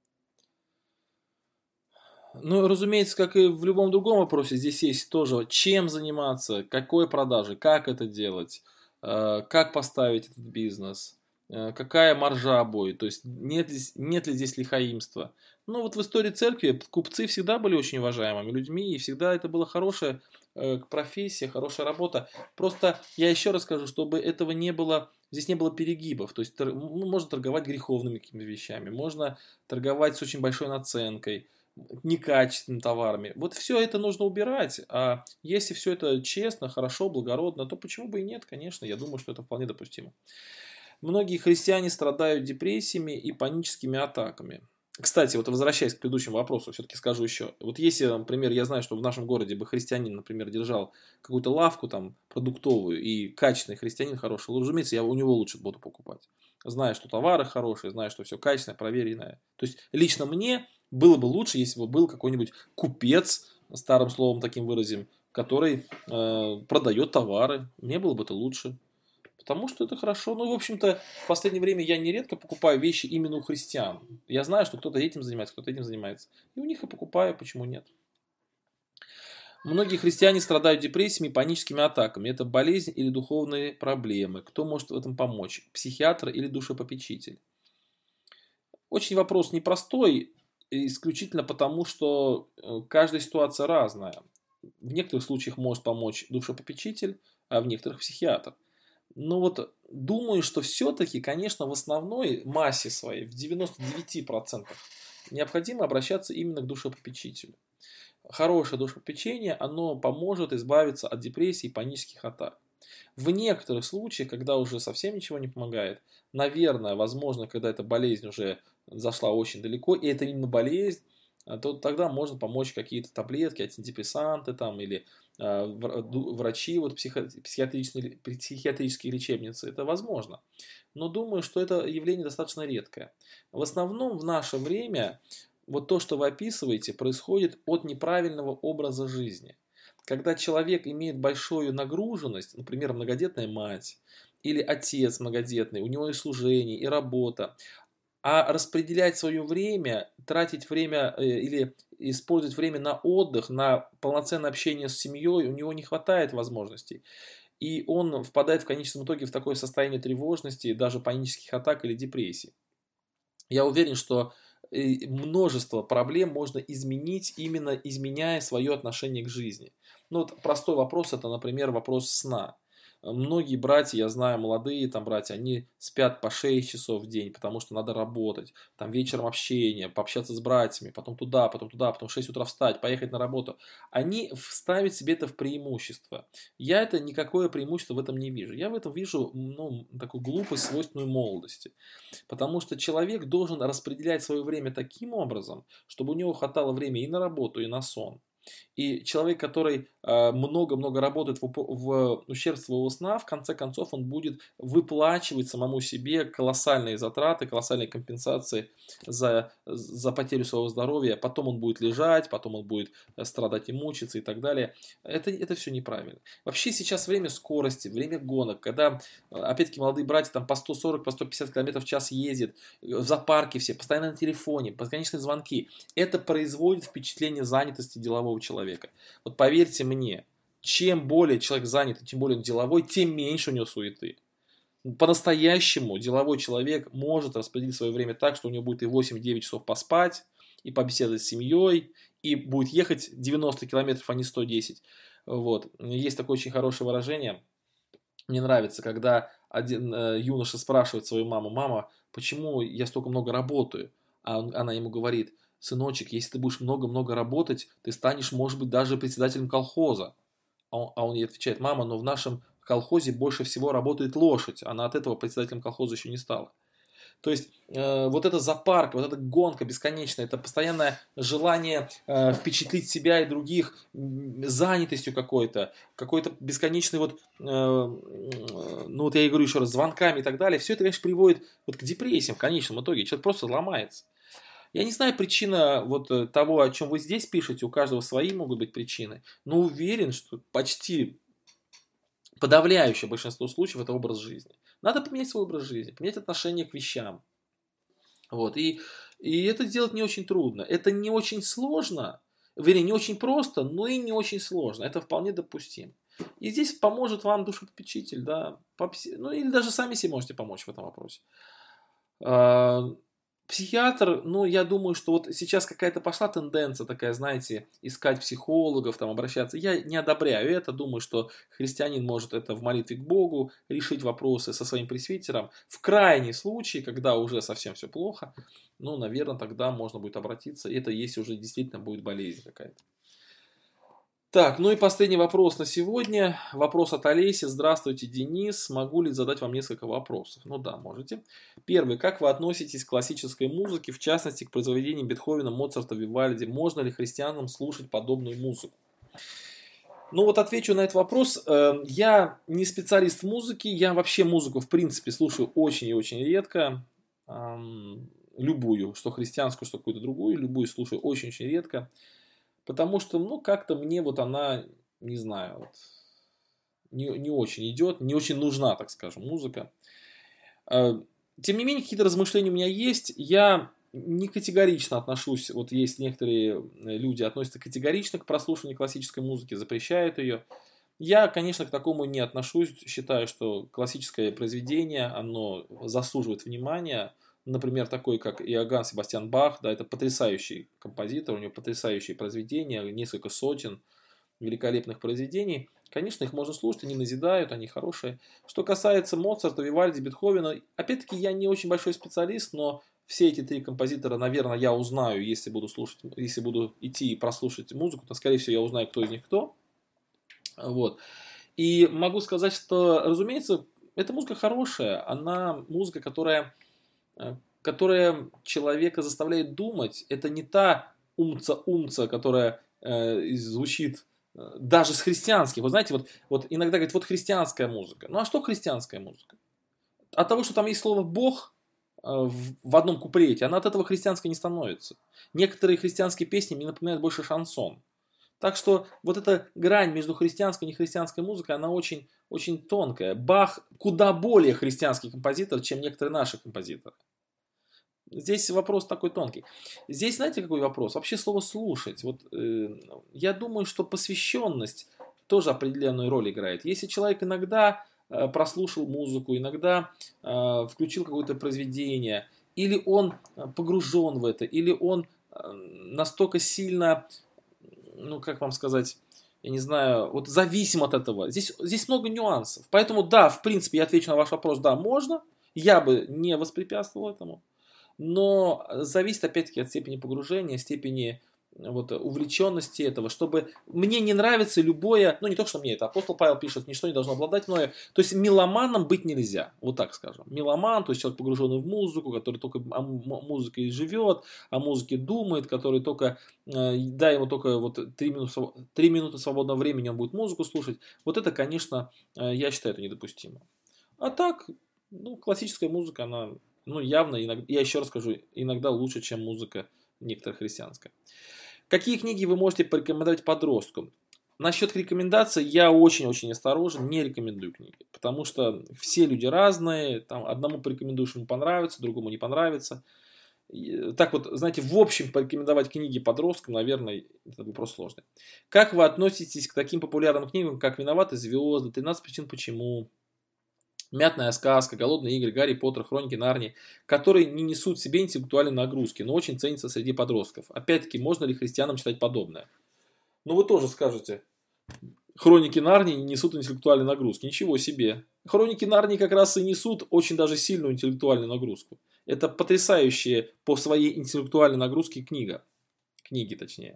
S1: Разумеется, как и в любом другом вопросе, здесь есть тоже, чем заниматься, какой продажей, как это делать, как поставить этот бизнес, какая маржа будет, то есть нет ли здесь лихаимства. В истории церкви купцы всегда были очень уважаемыми людьми, и всегда это была хорошая профессия, хорошая работа. Просто я еще раз скажу, чтобы этого не было, здесь не было перегибов. То есть можно торговать греховными какими-то вещами, можно торговать с очень большой наценкой, некачественными товарами. Вот все это нужно убирать. А если все это честно, хорошо, благородно, то почему бы и нет, конечно. Я думаю, что это вполне допустимо. Многие христиане страдают депрессиями и паническими атаками. Кстати, возвращаясь к предыдущему вопросу, все-таки скажу еще. Если, например, я знаю, что в нашем городе бы христианин, например, держал какую-то лавку там продуктовую, и качественный христианин хороший, разумеется, я у него лучше буду покупать. Знаю, что товары хорошие, знаю, что все качественное, проверенное. То есть, лично мне было бы лучше, если бы был какой-нибудь купец, старым словом таким выразим, который продает товары. Мне было бы это лучше. Потому что это хорошо. В общем-то, в последнее время я нередко покупаю вещи именно у христиан. Я знаю, что кто-то этим занимается, кто-то этим занимается. И у них и покупаю, почему нет. Многие христиане страдают депрессиями и паническими атаками. Это болезнь или духовные проблемы. Кто может в этом помочь? Психиатр или душепопечитель? Очень вопрос непростой, исключительно потому, что каждая ситуация разная. В некоторых случаях может помочь душепопечитель, а в некоторых психиатр. Думаю, что все-таки, конечно, в основной массе своей, в 99%, необходимо обращаться именно к душепопечителю. Хорошее душепопечение, оно поможет избавиться от депрессии и панических атак. В некоторых случаях, когда уже совсем ничего не помогает, наверное, возможно, когда эта болезнь уже зашла очень далеко, и это именно болезнь, то тогда можно помочь какие-то таблетки, антидепрессанты там, или врачи, психиатрические лечебницы. Это возможно. Но думаю, что это явление достаточно редкое. В основном в наше время то, что вы описываете, происходит от неправильного образа жизни. Когда человек имеет большую нагруженность, например, многодетная мать или отец многодетный, у него и служение, и работа, а распределять свое время, тратить время или использовать время на отдых, на полноценное общение с семьей, у него не хватает возможностей. И он впадает в конечном итоге в такое состояние тревожности, даже панических атак или депрессии. Я уверен, что множество проблем можно изменить, именно изменяя свое отношение к жизни. Простой вопрос, это, например, вопрос сна. многие братья, я знаю, молодые там братья, они спят по 6 часов в день, потому что надо работать. Там вечером общение, пообщаться с братьями, потом туда, потом в 6 утра встать, поехать на работу. Они ставят себе это в преимущество. Я это никакое преимущество в этом не вижу. Я в этом вижу, ну, такую глупость, свойственную молодости. Потому что человек должен распределять свое время таким образом, чтобы у него хватало времени и на работу, и на сон. И человек, который много-много работает в ущерб своего сна, в конце концов он будет выплачивать самому себе колоссальные затраты, колоссальные компенсации за потерю своего здоровья. Потом он будет лежать, потом он будет страдать и мучиться и так далее. Это все неправильно. Вообще сейчас время скорости, время гонок, когда, опять-таки, молодые братья там по 140, по 150 км в час ездят, в зоопарке все, постоянно на телефоне, бесконечные звонки. Это производит впечатление занятости делового человека. Вот поверьте мне, чем более человек занят, тем более он деловой, тем меньше у него суеты. По-настоящему деловой человек может распределить свое время так, что у него будет и 8-9 часов поспать, и побеседовать с семьей, и будет ехать 90 километров, а не 110. Вот. Есть такое очень хорошее выражение. Мне нравится, когда один юноша спрашивает свою маму: «Мама, почему я столько много работаю?» Она ему говорит: «Сыночек, если ты будешь много-много работать, ты станешь, может быть, даже председателем колхоза». А он ей отвечает: «Мама, но в нашем колхозе больше всего работает лошадь». Она от этого председателем колхоза еще не стала. То есть вот эта запарка, вот эта гонка бесконечная, это постоянное желание впечатлить себя и других занятостью какой-то бесконечной ну вот я и говорю еще раз, звонками и так далее. Все это, конечно, приводит вот к депрессиям в конечном итоге. Человек просто ломается. Я не знаю причина вот того, о чем вы здесь пишете, у каждого свои могут быть причины, но уверен, что почти подавляющее большинство случаев это образ жизни. Надо поменять свой образ жизни, поменять отношение к вещам. Вот. И это сделать не очень трудно. Это не очень сложно, вернее, не очень просто, но и не очень сложно. Это вполне допустимо. И здесь поможет вам душепопечитель, да, ну или даже сами себе можете помочь в этом вопросе. Психиатр, ну, я думаю, что вот сейчас какая-то пошла тенденция такая, знаете, искать психологов, там, обращаться. Я не одобряю это, думаю, что христианин может это в молитве к Богу решить вопросы со своим пресвитером. В крайнем случае, когда уже совсем все плохо, ну, наверное, тогда можно будет обратиться. Это если уже действительно будет болезнь какая-то. Так, ну и последний вопрос на сегодня. Вопрос от Олеси. Здравствуйте, Денис. Могу ли задать вам несколько вопросов? Ну да, можете. Первый. Как вы относитесь к классической музыке, в частности, к произведениям Бетховена, Моцарта, Вивальди? Можно ли христианам слушать подобную музыку? Ну вот отвечу на этот вопрос. Я не специалист в музыке. Я вообще музыку, в принципе, слушаю очень и очень редко. Любую, что христианскую, что какую-то другую. Любую слушаю очень-очень редко. Потому что, ну, как-то мне вот она, не знаю, вот, не очень идет, не очень нужна, так скажем, музыка. Тем не менее, какие-то размышления у меня есть. Я не категорично отношусь, вот есть некоторые люди относятся категорично к прослушиванию классической музыки, запрещают ее. Я, конечно, к такому не отношусь, считаю, что классическое произведение, оно заслуживает внимания. Например, такой, как Иоганн Себастьян Бах, да, это потрясающий композитор, у него потрясающие произведения, несколько сотен великолепных произведений. Конечно, их можно слушать, они назидают, они хорошие. Что касается Моцарта, Вивальди, Бетховена, опять-таки я не очень большой специалист, но все эти три композитора, наверное, я узнаю, если буду идти и прослушать музыку, то, скорее всего, я узнаю, кто из них кто. Вот. И могу сказать, что, разумеется, эта музыка хорошая, она музыка, которая человека заставляет думать. Это не та умца, которая звучит даже с христианских. Вы знаете, вот иногда говорят, вот христианская музыка. Ну а что христианская музыка? От того, что там есть слово «Бог» в одном куплете, она от этого христианской не становится. Некоторые христианские песни мне напоминают больше шансон. Так что вот эта грань между христианской и нехристианской музыкой, она очень, очень тонкая. Бах куда более христианский композитор, чем некоторые наши композиторы. Здесь вопрос такой тонкий. Здесь, знаете, какой вопрос? Вообще слово «слушать». Вот, я думаю, что посвященность тоже определенную роль играет. Если человек иногда прослушал музыку, иногда включил какое-то произведение, или он погружен в это, или он настолько сильно, ну, как вам сказать, я не знаю, вот зависим от этого. Здесь много нюансов. Поэтому, да, в принципе, я отвечу на ваш вопрос, да, можно. Я бы не воспрепятствовал этому. Но зависит, опять-таки, от степени погружения, степени вот, увлеченности этого, чтобы мне не нравится любое, ну не то, что мне это, апостол Павел пишет, ничто не должно обладать мною, то есть меломаном быть нельзя, вот так скажем. Меломан, то есть человек, погруженный в музыку, который только музыкой живет, о музыке думает, который только, дай ему только вот 3 минуты свободного времени, он будет музыку слушать, вот это, конечно, я считаю, это недопустимо. А так, ну, классическая музыка, она, ну, явно, иногда, я еще раз скажу, иногда лучше, чем музыка некоторая христианская. Какие книги вы можете порекомендовать подростку? Насчет рекомендаций я очень-очень осторожен, не рекомендую книги. Потому что все люди разные, там, одному порекомендуешь, ему понравится, другому не понравится. Так вот, знаете, в общем порекомендовать книги подросткам, наверное, это вопрос сложный. Как вы относитесь к таким популярным книгам, как «Виноваты звезды», «13 причин почему», «Мятная сказка», «Голодные игры», «Гарри Поттер», «Хроники Нарнии», которые не несут в себе интеллектуальной нагрузки, но очень ценятся среди подростков. Опять-таки, можно ли христианам читать подобное? Ну, вы тоже скажете, «Хроники Нарнии не несут интеллектуальной нагрузки». Ничего себе. «Хроники Нарнии» как раз и несут очень даже сильную интеллектуальную нагрузку. Это потрясающая по своей интеллектуальной нагрузке книга. Книги, точнее.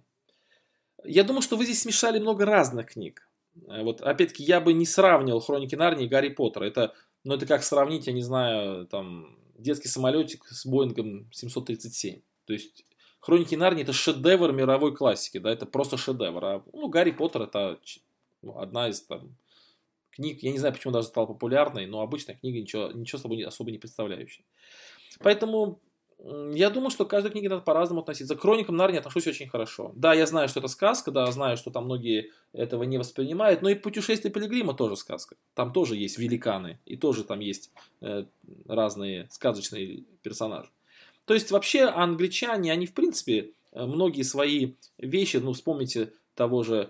S1: Я думаю, что вы здесь смешали много разных книг. Вот, опять-таки, я бы не сравнивал «Хроники Нарнии» и «Гарри Поттера». Это как сравнить, я не знаю, там, детский самолетик с Боингом 737. То есть, «Хроники Нарнии» — это шедевр мировой классики, да, это просто шедевр. А, ну, «Гарри Поттер» — это одна из там, книг, я не знаю, почему даже стала популярной, но обычная книга, ничего собой особо не представляющая. Поэтому я думаю, что к каждой книге надо по-разному относиться. К «Хроникам Нарнии» отношусь очень хорошо. Да, я знаю, что это сказка, да, знаю, что там многие этого не воспринимают, но и «Путешествие Пилигрима» тоже сказка. Там тоже есть великаны, и тоже там есть разные сказочные персонажи. То есть, вообще, англичане, они, в принципе, многие свои вещи, ну, вспомните того же,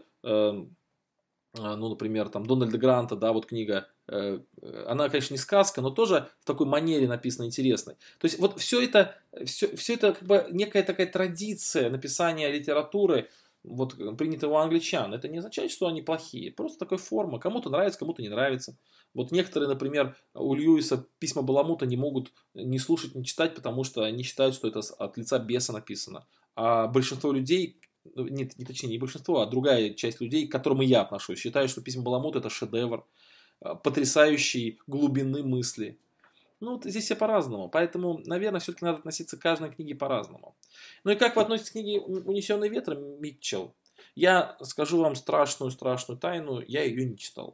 S1: ну, например, там, Дональда Гранта, да, вот книга, она, конечно, не сказка, но тоже в такой манере написана интересной. То есть, вот все это как бы некая такая традиция написания литературы, вот, принятая у англичан. Это не означает, что они плохие. Просто такая форма. Кому-то нравится, кому-то не нравится. Вот некоторые, например, у Льюиса «Письма Баламута» не могут ни слушать, ни читать, потому что они считают, что это от лица беса написано. А большинство людей, точнее, не большинство, а другая часть людей, к которым и я отношусь, считают, что «Письма Баламута» — это шедевр, потрясающей глубины мысли. Ну, вот здесь все по-разному. Поэтому, наверное, все-таки надо относиться к каждой книге по-разному. Ну и как вы относитесь к книге «Унесенный ветром» Митчелл? Я скажу вам страшную тайну, я ее не читал.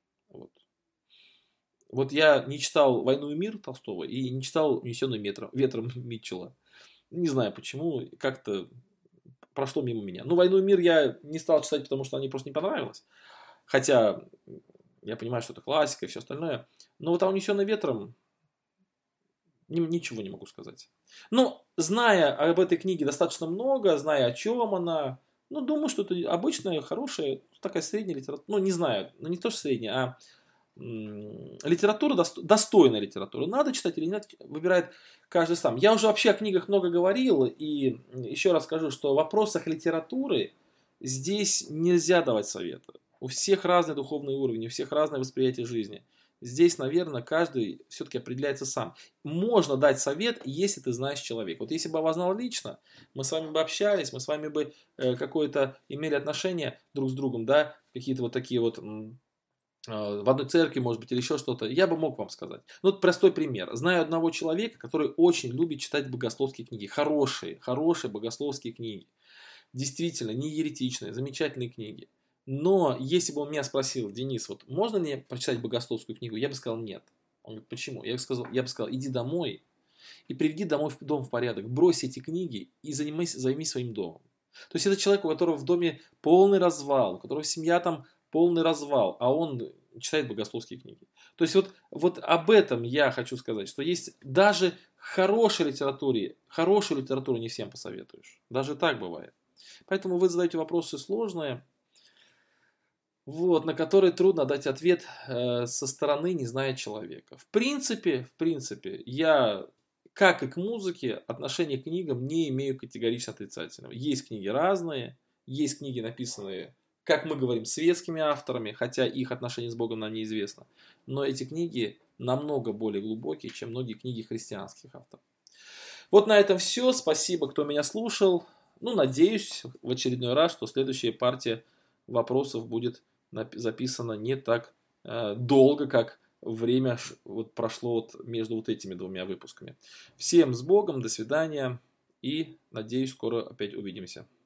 S1: Вот я не читал «Войну и мир» Толстого и не читал «Унесенный ветром» Митчелла. Не знаю почему, как-то прошло мимо меня. Ну, «Войну и мир» я не стал читать, потому что мне просто не понравилось. Хотя я понимаю, что это классика и все остальное. Но вот «Унесенный ветром» ничего не могу сказать. Ну, зная об этой книге достаточно много, зная, о чем она, ну, думаю, что это обычная, хорошая, такая средняя литература. Ну, не знаю, ну, не то, что средняя, а литература, достойная литература. Надо читать или нет, выбирает каждый сам. Я уже вообще о книгах много говорил, и еще раз скажу, что в вопросах литературы здесь нельзя давать советы. У всех разные духовные уровни, у всех разное восприятие жизни. Здесь, наверное, каждый все-таки определяется сам. Можно дать совет, если ты знаешь человека. Вот если бы я вас знал лично, мы с вами бы общались, мы с вами бы какое-то имели отношение друг с другом, да, какие-то вот такие вот в одной церкви, может быть, или еще что-то, я бы мог вам сказать. Ну, вот простой пример. Знаю одного человека, который очень любит читать богословские книги. Хорошие богословские книги. Действительно, не еретичные, замечательные книги. Но если бы он меня спросил: Денис, вот можно мне прочитать богословскую книгу? Я бы сказал нет. Он говорит: почему? Я бы сказал, иди домой и приведи дом в порядок. Брось эти книги и займись своим домом. То есть это человек, у которого в доме полный развал, у которого семья там полный развал, а он читает богословские книги. То есть вот об этом я хочу сказать, что есть даже хорошую литературу не всем посоветуешь. Даже так бывает. Поэтому вы задаете вопросы сложные, на которые трудно дать ответ со стороны, не зная человека. В принципе, я, как и к музыке, отношение к книгам не имею категорично отрицательного. Есть книги разные, есть книги, написанные как мы говорим, светскими авторами, хотя их отношение с Богом нам неизвестно. Но эти книги намного более глубокие, чем многие книги христианских авторов. Вот на этом все. Спасибо, кто меня слушал. Надеюсь в очередной раз, что следующая партия вопросов будет записана не так долго, как время прошло между этими двумя выпусками. Всем с Богом, до свидания и надеюсь, скоро опять увидимся.